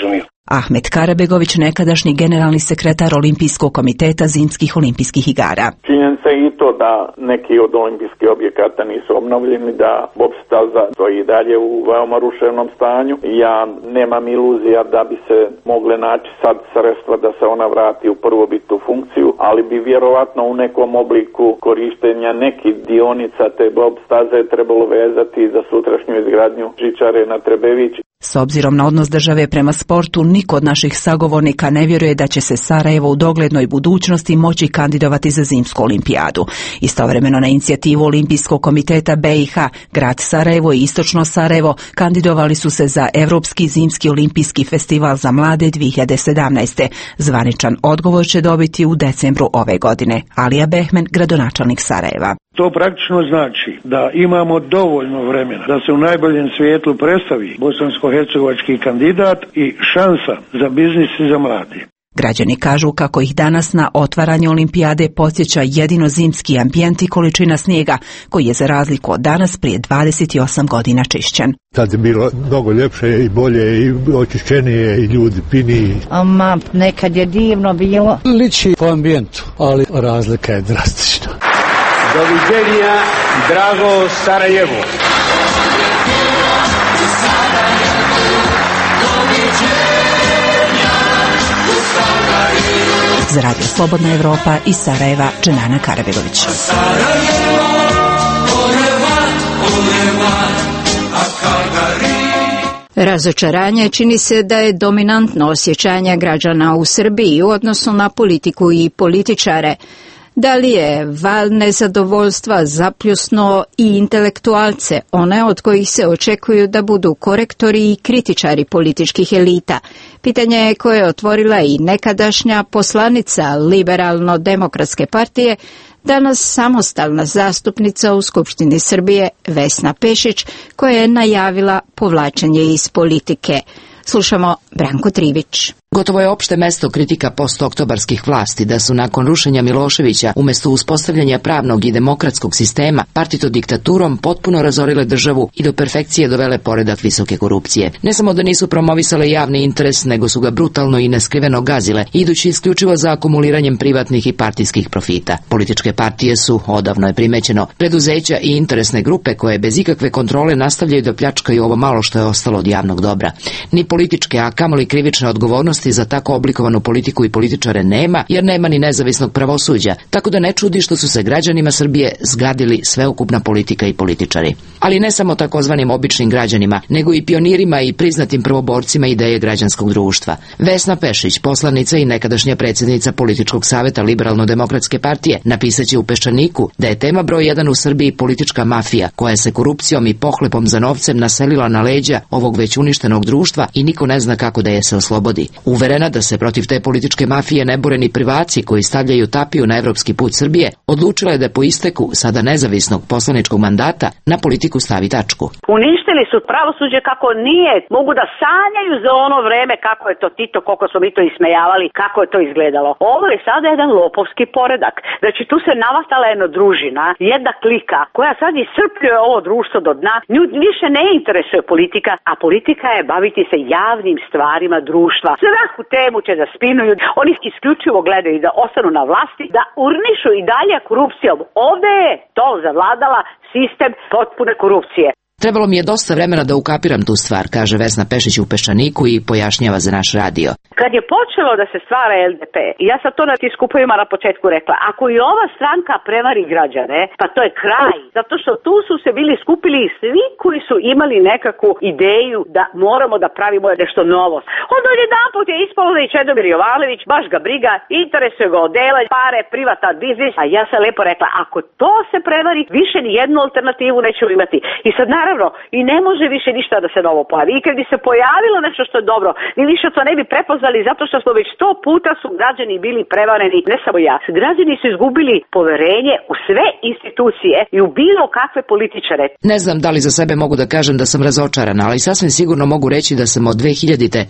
Ahmet Karabegović, nekadašnji generalni sekretar Olimpijskog komiteta Zimskih olimpijskih igara. Činjenica je i to da neki od olimpijskih objekata nisu obnovljeni, da bob staza stoji i dalje u veoma ruševnom stanju. Ja nemam iluzija da bi se mogle naći sad sredstva da se ona vrati u prvobitnu funkciju, ali bi vjerovatno u nekom obliku korištenja nekih dionica te bob staze trebalo vezati za sutrašnju izgradnju žičare na Trebević. S obzirom na odnos države prema sportu, niko od naših sagovornika ne vjeruje da će se Sarajevo u doglednoj budućnosti moći kandidovati za zimsku olimpijadu. Istovremeno na inicijativu Olimpijskog komiteta B i H, grad Sarajevo i istočno Sarajevo kandidovali su se za Europski zimski olimpijski festival za mlade dvije hiljade sedamnaeste. Zvaničan odgovor će dobiti u decembru ove godine. Alija Behmen, gradonačelnik Sarajeva. To praktično znači da imamo dovoljno vremena da se u najboljem svijetlu predstavi bosansko-hercegovački kandidat i šansa za biznis i za mlade. Građani kažu kako ih danas na otvaranje olimpijade podsjeća jedino zimski ambijent i količina snijega, koji je za razliku od danas prije dvadeset osam godina čišćen. Tad je bilo mnogo ljepše i bolje i očišćenije i ljudi piniji. Ma, nekad je divno bilo. Liči po ambijentu, ali razlika je drastična. Doviđenja, drago Sarajevo. Za Radio Slobodna Evropa iz Sarajeva, Dženana Karabegović. Razočaranje čini se da je dominantno osjećanje građana u Srbiji u odnosu na politiku i političare. Da li je val nezadovoljstva zapljusnuo i intelektualce, one od kojih se očekuju da budu korektori i kritičari političkih elita? Pitanje je koje je otvorila i nekadašnja poslanica Liberalno-demokratske partije, danas samostalna zastupnica u Skupštini Srbije Vesna Pešić, koja je najavila povlačenje iz politike. Slušamo Branko Trivić. Gotovo je opšte mesto kritika postoktobarskih vlasti da su nakon rušenja Miloševića umjesto uspostavljanja pravnog i demokratskog sistema partito diktaturom potpuno razorile državu i do perfekcije dovele poredak visoke korupcije. Ne samo da nisu promovisale javni interes, nego su ga brutalno i neskriveno gazile, idući isključivo za akumuliranjem privatnih i partijskih profita. Političke partije su, odavno je primećeno, preduzeća i interesne grupe koje bez ikakve kontrole nastavljaju da pljačkaju ovo malo što je ostalo od javnog dobra. Ni političke, a kamoli krivične odgovornosti za tako oblikovanu politiku i političare nema, jer nema ni nezavisnog pravosuđa, tako da ne čudi što su se građanima Srbije zgadili sveukupna politika i političari. Ali ne samo takozvanim običnim građanima, nego i pionirima i priznatim prvoborcima ideje građanskog društva. Vesna Pešić, poslanica i nekadašnja predsjednica Političkog saveta Liberalno-demokratske partije, napisaće u Peščaniku da je tema broj jedan u Srbiji politička mafija, koja se korupcijom i pohlepom za novcem naselila na leđa ovog već uništenog društva i niko ne zna kako da je se oslobodi. Uverena da se protiv te političke mafije ne bore ni privaci koji stavljaju tapiju na evropski put Srbije, odlučila je da po isteku sada nezavisnog poslaničkog mandata na politiku stavi tačku. Uništili su pravosuđe kako nije, mogu da sanjaju za ono vreme kako je to Tito, koliko smo mi to ismejavali, kako je to izgledalo. Ovo je sada jedan lopovski poredak. Znači tu se navastala jedna družina, jedna klika koja sad iscrpljuje ovo društvo do dna. Nju više ne interesuje politika, a politika je baviti se javnim stvarima društva. Svaku temu će da spinuju, oni isključivo gledaju da ostanu na vlasti, da urnišu i dalje korupcijom. Ovde je to zavladala sistem potpune korupcije. Trebalo mi je dosta vremena da ukapiram tu stvar, kaže Vesna Pešić u Peščaniku i pojašnjava za naš radio. Kad je počelo da se stvara L D P, ja sam to na ti skupovima na početku rekla, ako i ova stranka prevari građane, pa to je kraj. Zato što tu su se bili skupili svi koji su imali nekakvu ideju da moramo da pravimo nešto novo. Onda jedan put je ispalo da je Čedomir Jovanović, baš ga briga, interesuje ga odela, pare, privatan biznis, a ja sam lepo rekla, ako to se prevari, više ni jednu alternativu nećemo imati. I sad naravno, i ne može više ništa da se novo pojavi. I kad bi se pojavilo nešto što je dobro, ni više to ne bi prepoznali zato što smo već sto puta su građani bili prevareni, ne samo ja. Građani su izgubili poverenje u sve institucije i u bilo kakve političare. Ne znam da li za sebe mogu da kažem da sam razočarana, ali sasvim sigurno mogu reći da sam od dve hiljadite do dve hiljade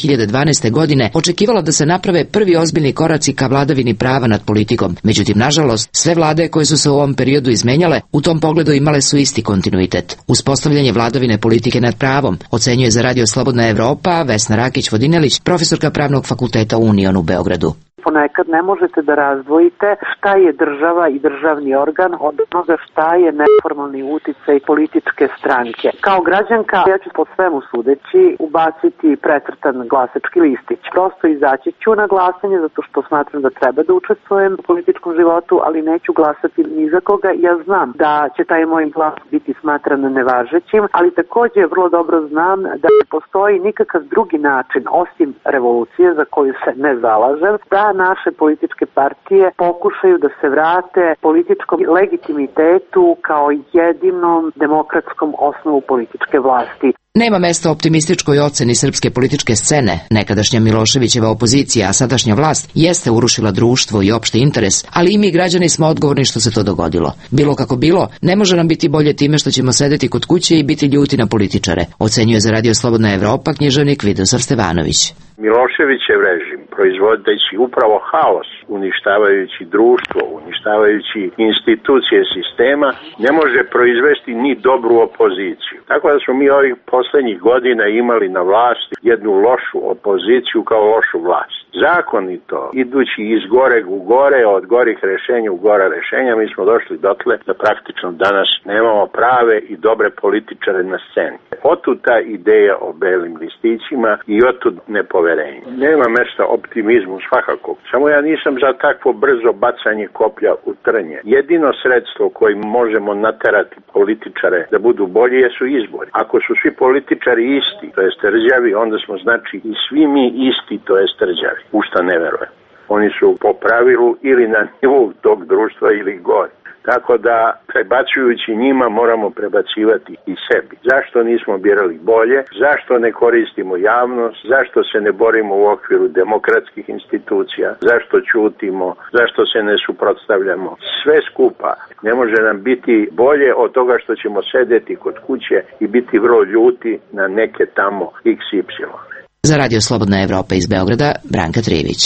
hiljade dvanaeste. godine očekivala da se naprave prvi ozbiljni koraci ka vladavini prava nad politikom. Međutim, nažalost, sve vlade koje su se u ovom periodu izmenjale u tom pogledu imale su isti kontinuitet. Uspostavljanje vladavine politike nad pravom, ocenjuje za Radio Slobodna Evropa Vesna Rakić-Vodinelić, profesorka Pravnog fakulteta Union u Beogradu. Ponekad ne možete da razdvojite šta je država i državni organ od onoga šta je neformalni uticaj političke stranke. Kao građanka ja ću po svemu sudeći ubaciti precrtan glasački listić. Prosto izaći ću na glasanje zato što smatram da treba da učestvujem u političkom životu, ali neću glasati ni za koga. Ja znam da će taj moj glas biti smatran nevažećim, ali takođe vrlo dobro znam da ne postoji nikakav drugi način osim revolucije za koju se ne zalažem, da naše političke partije pokušaju da se vrate političkom legitimitetu kao jedinom demokratskom osnovu političke vlasti. Nema mesta optimističkoj oceni srpske političke scene. Nekadašnja Miloševićeva opozicija, a sadašnja vlast jeste urušila društvo i opšti interes, ali i mi građani smo odgovorni što se to dogodilo. Bilo kako bilo, ne može nam biti bolje time što ćemo sedeti kod kuće i biti ljuti na političare, ocenjuje za Radio Slobodna Evropa književnik Vidosav Stevanović. Miloševićev režim, proizvodeći upravo haos, uništavajući društvo, uništavajući institucije sistema, ne može proizvesti ni dobru opoziciju. Tako da smo mi ovih poslednjih godina imali na vlasti jednu lošu opoziciju kao lošu vlast. Zakonito, idući iz goreg u gore, od gorih rešenja u gora rešenja, mi smo došli dotle da praktično danas nemamo prave i dobre političare na sceni. Otud ta ideja o belim listićima i otud nepoverenje. Nema mesta optimizmu svakako. Samo ja nisam za takvo brzo bacanje koplja u trnje. Jedino sredstvo kojim možemo naterati političare da budu bolji su izbori. Ako su svi političari isti, to jest rđavi, onda smo znači i svi mi isti, to jest rđavi. U šta ne verujem. Oni su po pravilu ili na nivou tog društva ili gore. Tako da, prebacujući njima, moramo prebacivati i sebi. Zašto nismo birali bolje? Zašto ne koristimo javnost? Zašto se ne borimo u okviru demokratskih institucija? Zašto ćutimo? Zašto se ne suprotstavljamo? Sve skupa ne može nam biti bolje od toga što ćemo sedeti kod kuće i biti vrlo ljuti na neke tamo iks ipsilon. Za Radio Slobodna Evropa iz Beograda, Branka Trivić.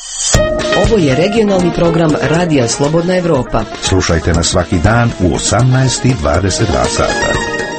Ovo je regionalni program Radija Slobodna Evropa. Slušajte nas svaki dan u osamnaest i dvadeset dva sata.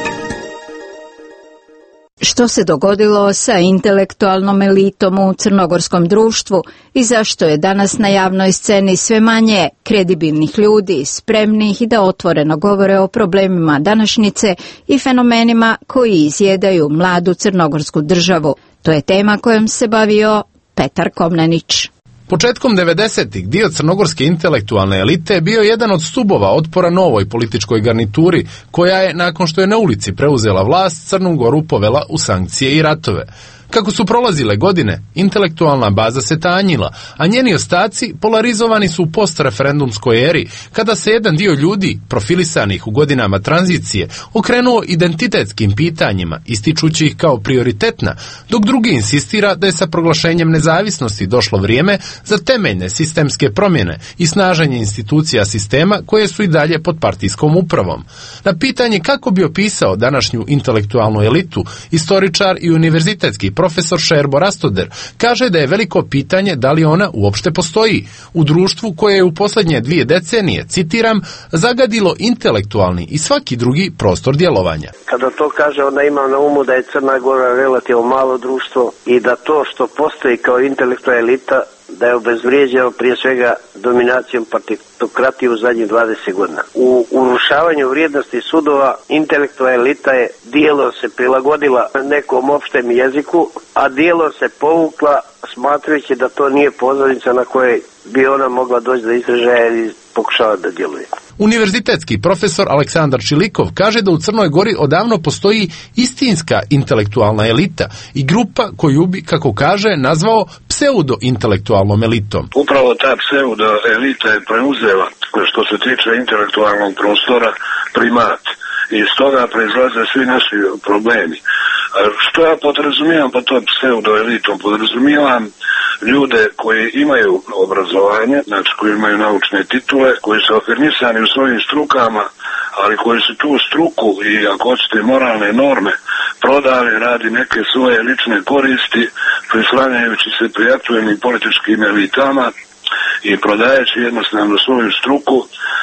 Što se dogodilo sa intelektualnom elitom u crnogorskom društvu i zašto je danas na javnoj sceni sve manje kredibilnih ljudi spremnih da otvoreno govore o problemima današnjice i fenomenima koji izjedaju mladu crnogorsku državu. To je tema kojom se bavio Petar Komnenić. Početkom devedesetih dio crnogorske intelektualne elite bio je jedan od stubova otpora novoj političkoj garnituri, koja je, nakon što je na ulici preuzela vlast, Crnu Goru povela u sankcije i ratove. Kako su prolazile godine, intelektualna baza se tanjila, a njeni ostaci polarizovani su u postreferendumskoj eri, kada se jedan dio ljudi, profilisanih u godinama tranzicije, okrenuo identitetskim pitanjima, ističući ih kao prioritetna, dok drugi insistira da je sa proglašenjem nezavisnosti došlo vrijeme za temeljne sistemske promjene i snaženje institucija sistema koje su i dalje pod partijskom upravom. Na pitanje kako bi opisao današnju intelektualnu elitu, istoričar i univerzitetski profesor Šerbo Rastoder kaže da je veliko pitanje da li ona uopšte postoji u društvu koje je u posljednje dvije decenije, citiram, zagadilo intelektualni i svaki drugi prostor djelovanja. Kada to kaže, ona ima na umu da je Crna Gora relativno malo društvo i da to što postoji kao intelektualna elita da je obezvrijeđeno prije svega dominacijom partitokratije u zadnjih dvadeset godina. U urušavanju vrijednosti sudova intelektualna elita je dijelo se prilagodila nekom opštem jeziku, a dijelo se povukla smatrajući da to nije pozornica na kojoj bi ona mogla doći do izražaja ili pokušava da djeluje. Univerzitetski profesor Aleksandar Čilikov kaže da u Crnoj Gori odavno postoji istinska intelektualna elita i grupa koju bi, kako kaže, nazvao pseudo-intelektualnom elitom. Upravo ta pseudo-elita je preuzela, što se tiče intelektualnog prostora, primat. I iz toga proizlaze svi naši problemi. Što ja podrazumijevam po tom pseudo-elitom? Podrazumijevam ljude koji imaju obrazovanje, znači koji imaju naučne titule, koji su afirmisani u svojim strukama, ali koji su tu struku i, ako hoćete, moralne norme prodali radi neke svoje lične koristi, prislanjajući se prijateljnim političkim elitama i prodajeći jednostavno svoju struku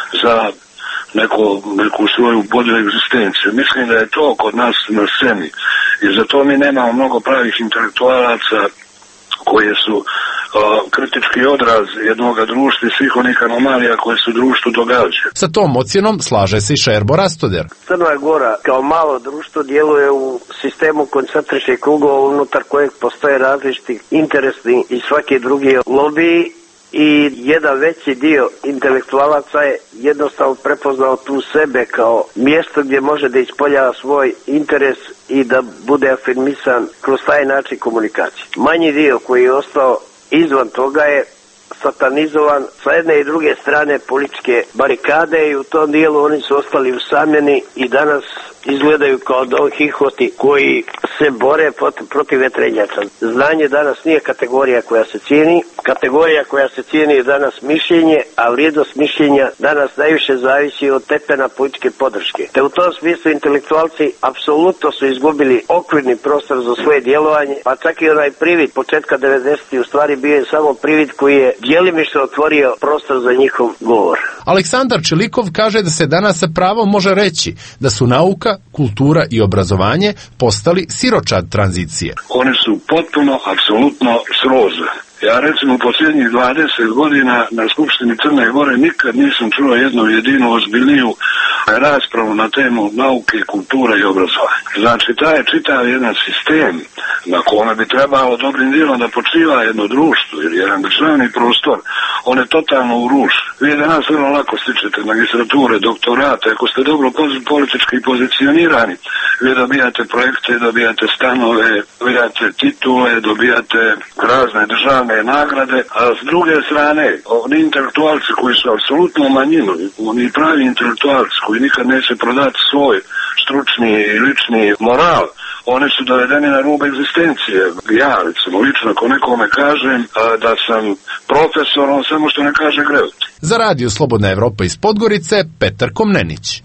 za Neko, neku svoju bolju egzistenciju. Mislim da je to kod nas na sceni i zato mi nemamo mnogo pravih intelektualaca koje su uh, kritički odraz jednog društva i svih onih anomalija koje su društvu događaju. Sa tom ocjenom slaže se i Šerbo Rastoder. Crna Gora kao malo društvo djeluje u sistemu koncentričnih krugova unutar kojeg postoje različiti interesni i svaki drugi lobiji i jedan veći dio intelektualaca je jednostavno prepoznao tu sebe kao mjesto gdje može da ispoljava svoj interes i da bude afirmisan kroz taj način komunikacije. Manji dio koji je ostao izvan toga je satanizovan sa jedne i druge strane političke barikade i u tom dijelu oni su ostali usamljeni i danas izgledaju kao Don Quixoti koji se bore protiv vetrenjača. Znanje danas nije kategorija koja se cijeni. Kategorija koja se cijeni je danas mišljenje, a vrijednost mišljenja danas najviše zavisi od stepena političke podrške. Te u tom smislu intelektualci apsolutno su izgubili okvirni prostor za svoje djelovanje, pa čak i onaj privid početka devedesetih u stvari bio je samo privid koji je djelimično otvorio prostor za njihov govor. Aleksandar Čelikov kaže da se danas sa pravom može reći da su nauka, kultura i obrazovanje postali siročad tranzicije. Oni su potpuno, apsolutno sroze. Ja recimo u posljednjih dvadeset godina na Skupštini Crne Gore nikad nisam čuo jednu jedinu ozbiljniju raspravu na temu nauke, kulture i obrazovanja. Znači, taj je čitav jedan sistem na kome bi trebalo dobrim dijelom da počiva jedno društvo ili jedan državni prostor. On je totalno urušen. Vi danas vrlo lako stičete magistrature, doktorate, ako ste dobro politički pozicionirani, vi dobijate projekte, dobijate stanove, dobijate titule, dobijate razne državne nagrade, a s druge strane, oni intelektualci koji su apsolutno manjinu, oni pravi intelektualci koji nikad neće prodati svoj stručni i lični moral, oni su dovedeni na rub egzistencije. Ja, recimo, lično ako nekome kažem da sam profesor, on samo što ne kaže grevati. Za Radio Slobodna Evropa iz Podgorice, Petar Komnenić.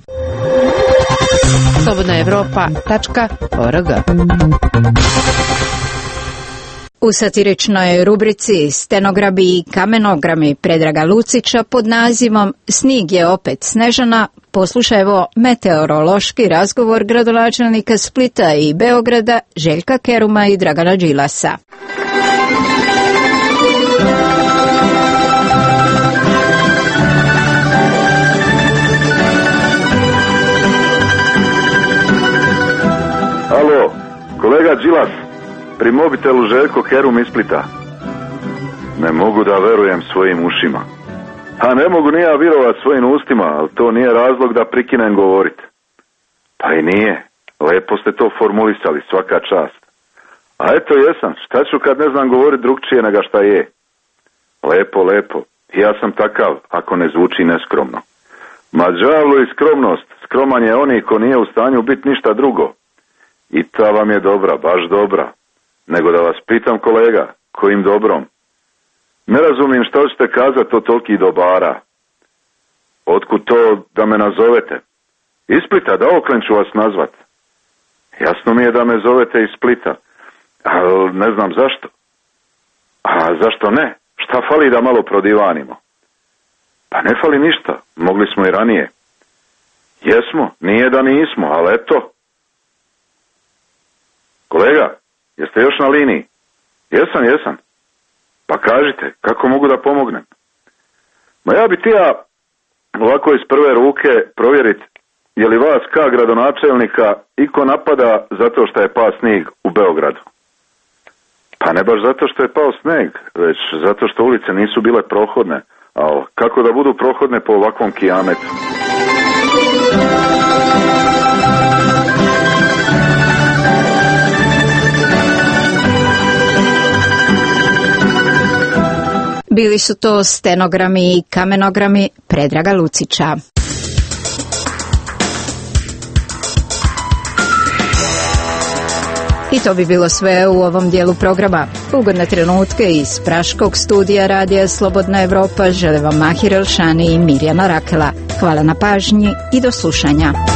slobodna evropa tačka org. U satiričnoj rubrici Stenogrami i kamenogrami Predraga Lucića pod nazivom Snig je opet Snežana poslušajmo meteorološki razgovor gradonačelnika Splita i Beograda Željka Keruma i Dragana Đilasa. Alo, kolega Đilas, pri mobitelu Željko Kerum iz Splita. Ne mogu da verujem svojim ušima. A ne mogu ni ja virovat svojim ustima, ali to nije razlog da prikinem govorit. Pa i nije. Lepo ste to formulisali, svaka čast. A eto jesam, šta ću kad ne znam govorit drugčije nego šta je. Lepo, lepo. Ja sam takav, ako ne zvuči neskromno. Ma đavlu i skromnost. Skroman je oni ko nije u stanju biti ništa drugo. I ta vam je dobra, baš dobra. Nego da vas pitam kolega, kojim dobrom? Ne razumijem što ćete kazati o toliki dobara. Otkud to da me nazovete? Iz Splita, da oklen ću vas nazvat. Jasno mi je da me zovete iz Splita, ali ne znam zašto. A zašto ne? Šta fali da malo prodivanimo? Pa ne fali ništa, mogli smo i ranije. Jesmo, nije da nismo, ali eto. Kolega, jeste još na liniji? Jesam, jesam. Pa kažite, kako mogu da pomognem? Ma ja bi ti ja ovako iz prve ruke provjeriti je li vas ka gradonačelnika iko napada zato što je pao snijeg u Beogradu. Pa ne baš zato što je pao snijeg, već zato što ulice nisu bile prohodne. A kako da budu prohodne po ovakvom kijametu? Bili su to stenogrami i kamenogrami Predraga Lucića. I to bi bilo sve u ovom dijelu programa. Ugodne trenutke iz praškog studija Radija Slobodna Evropa žele vam Mahir Elšani i Mirjana Rakela. Hvala na pažnji i do slušanja.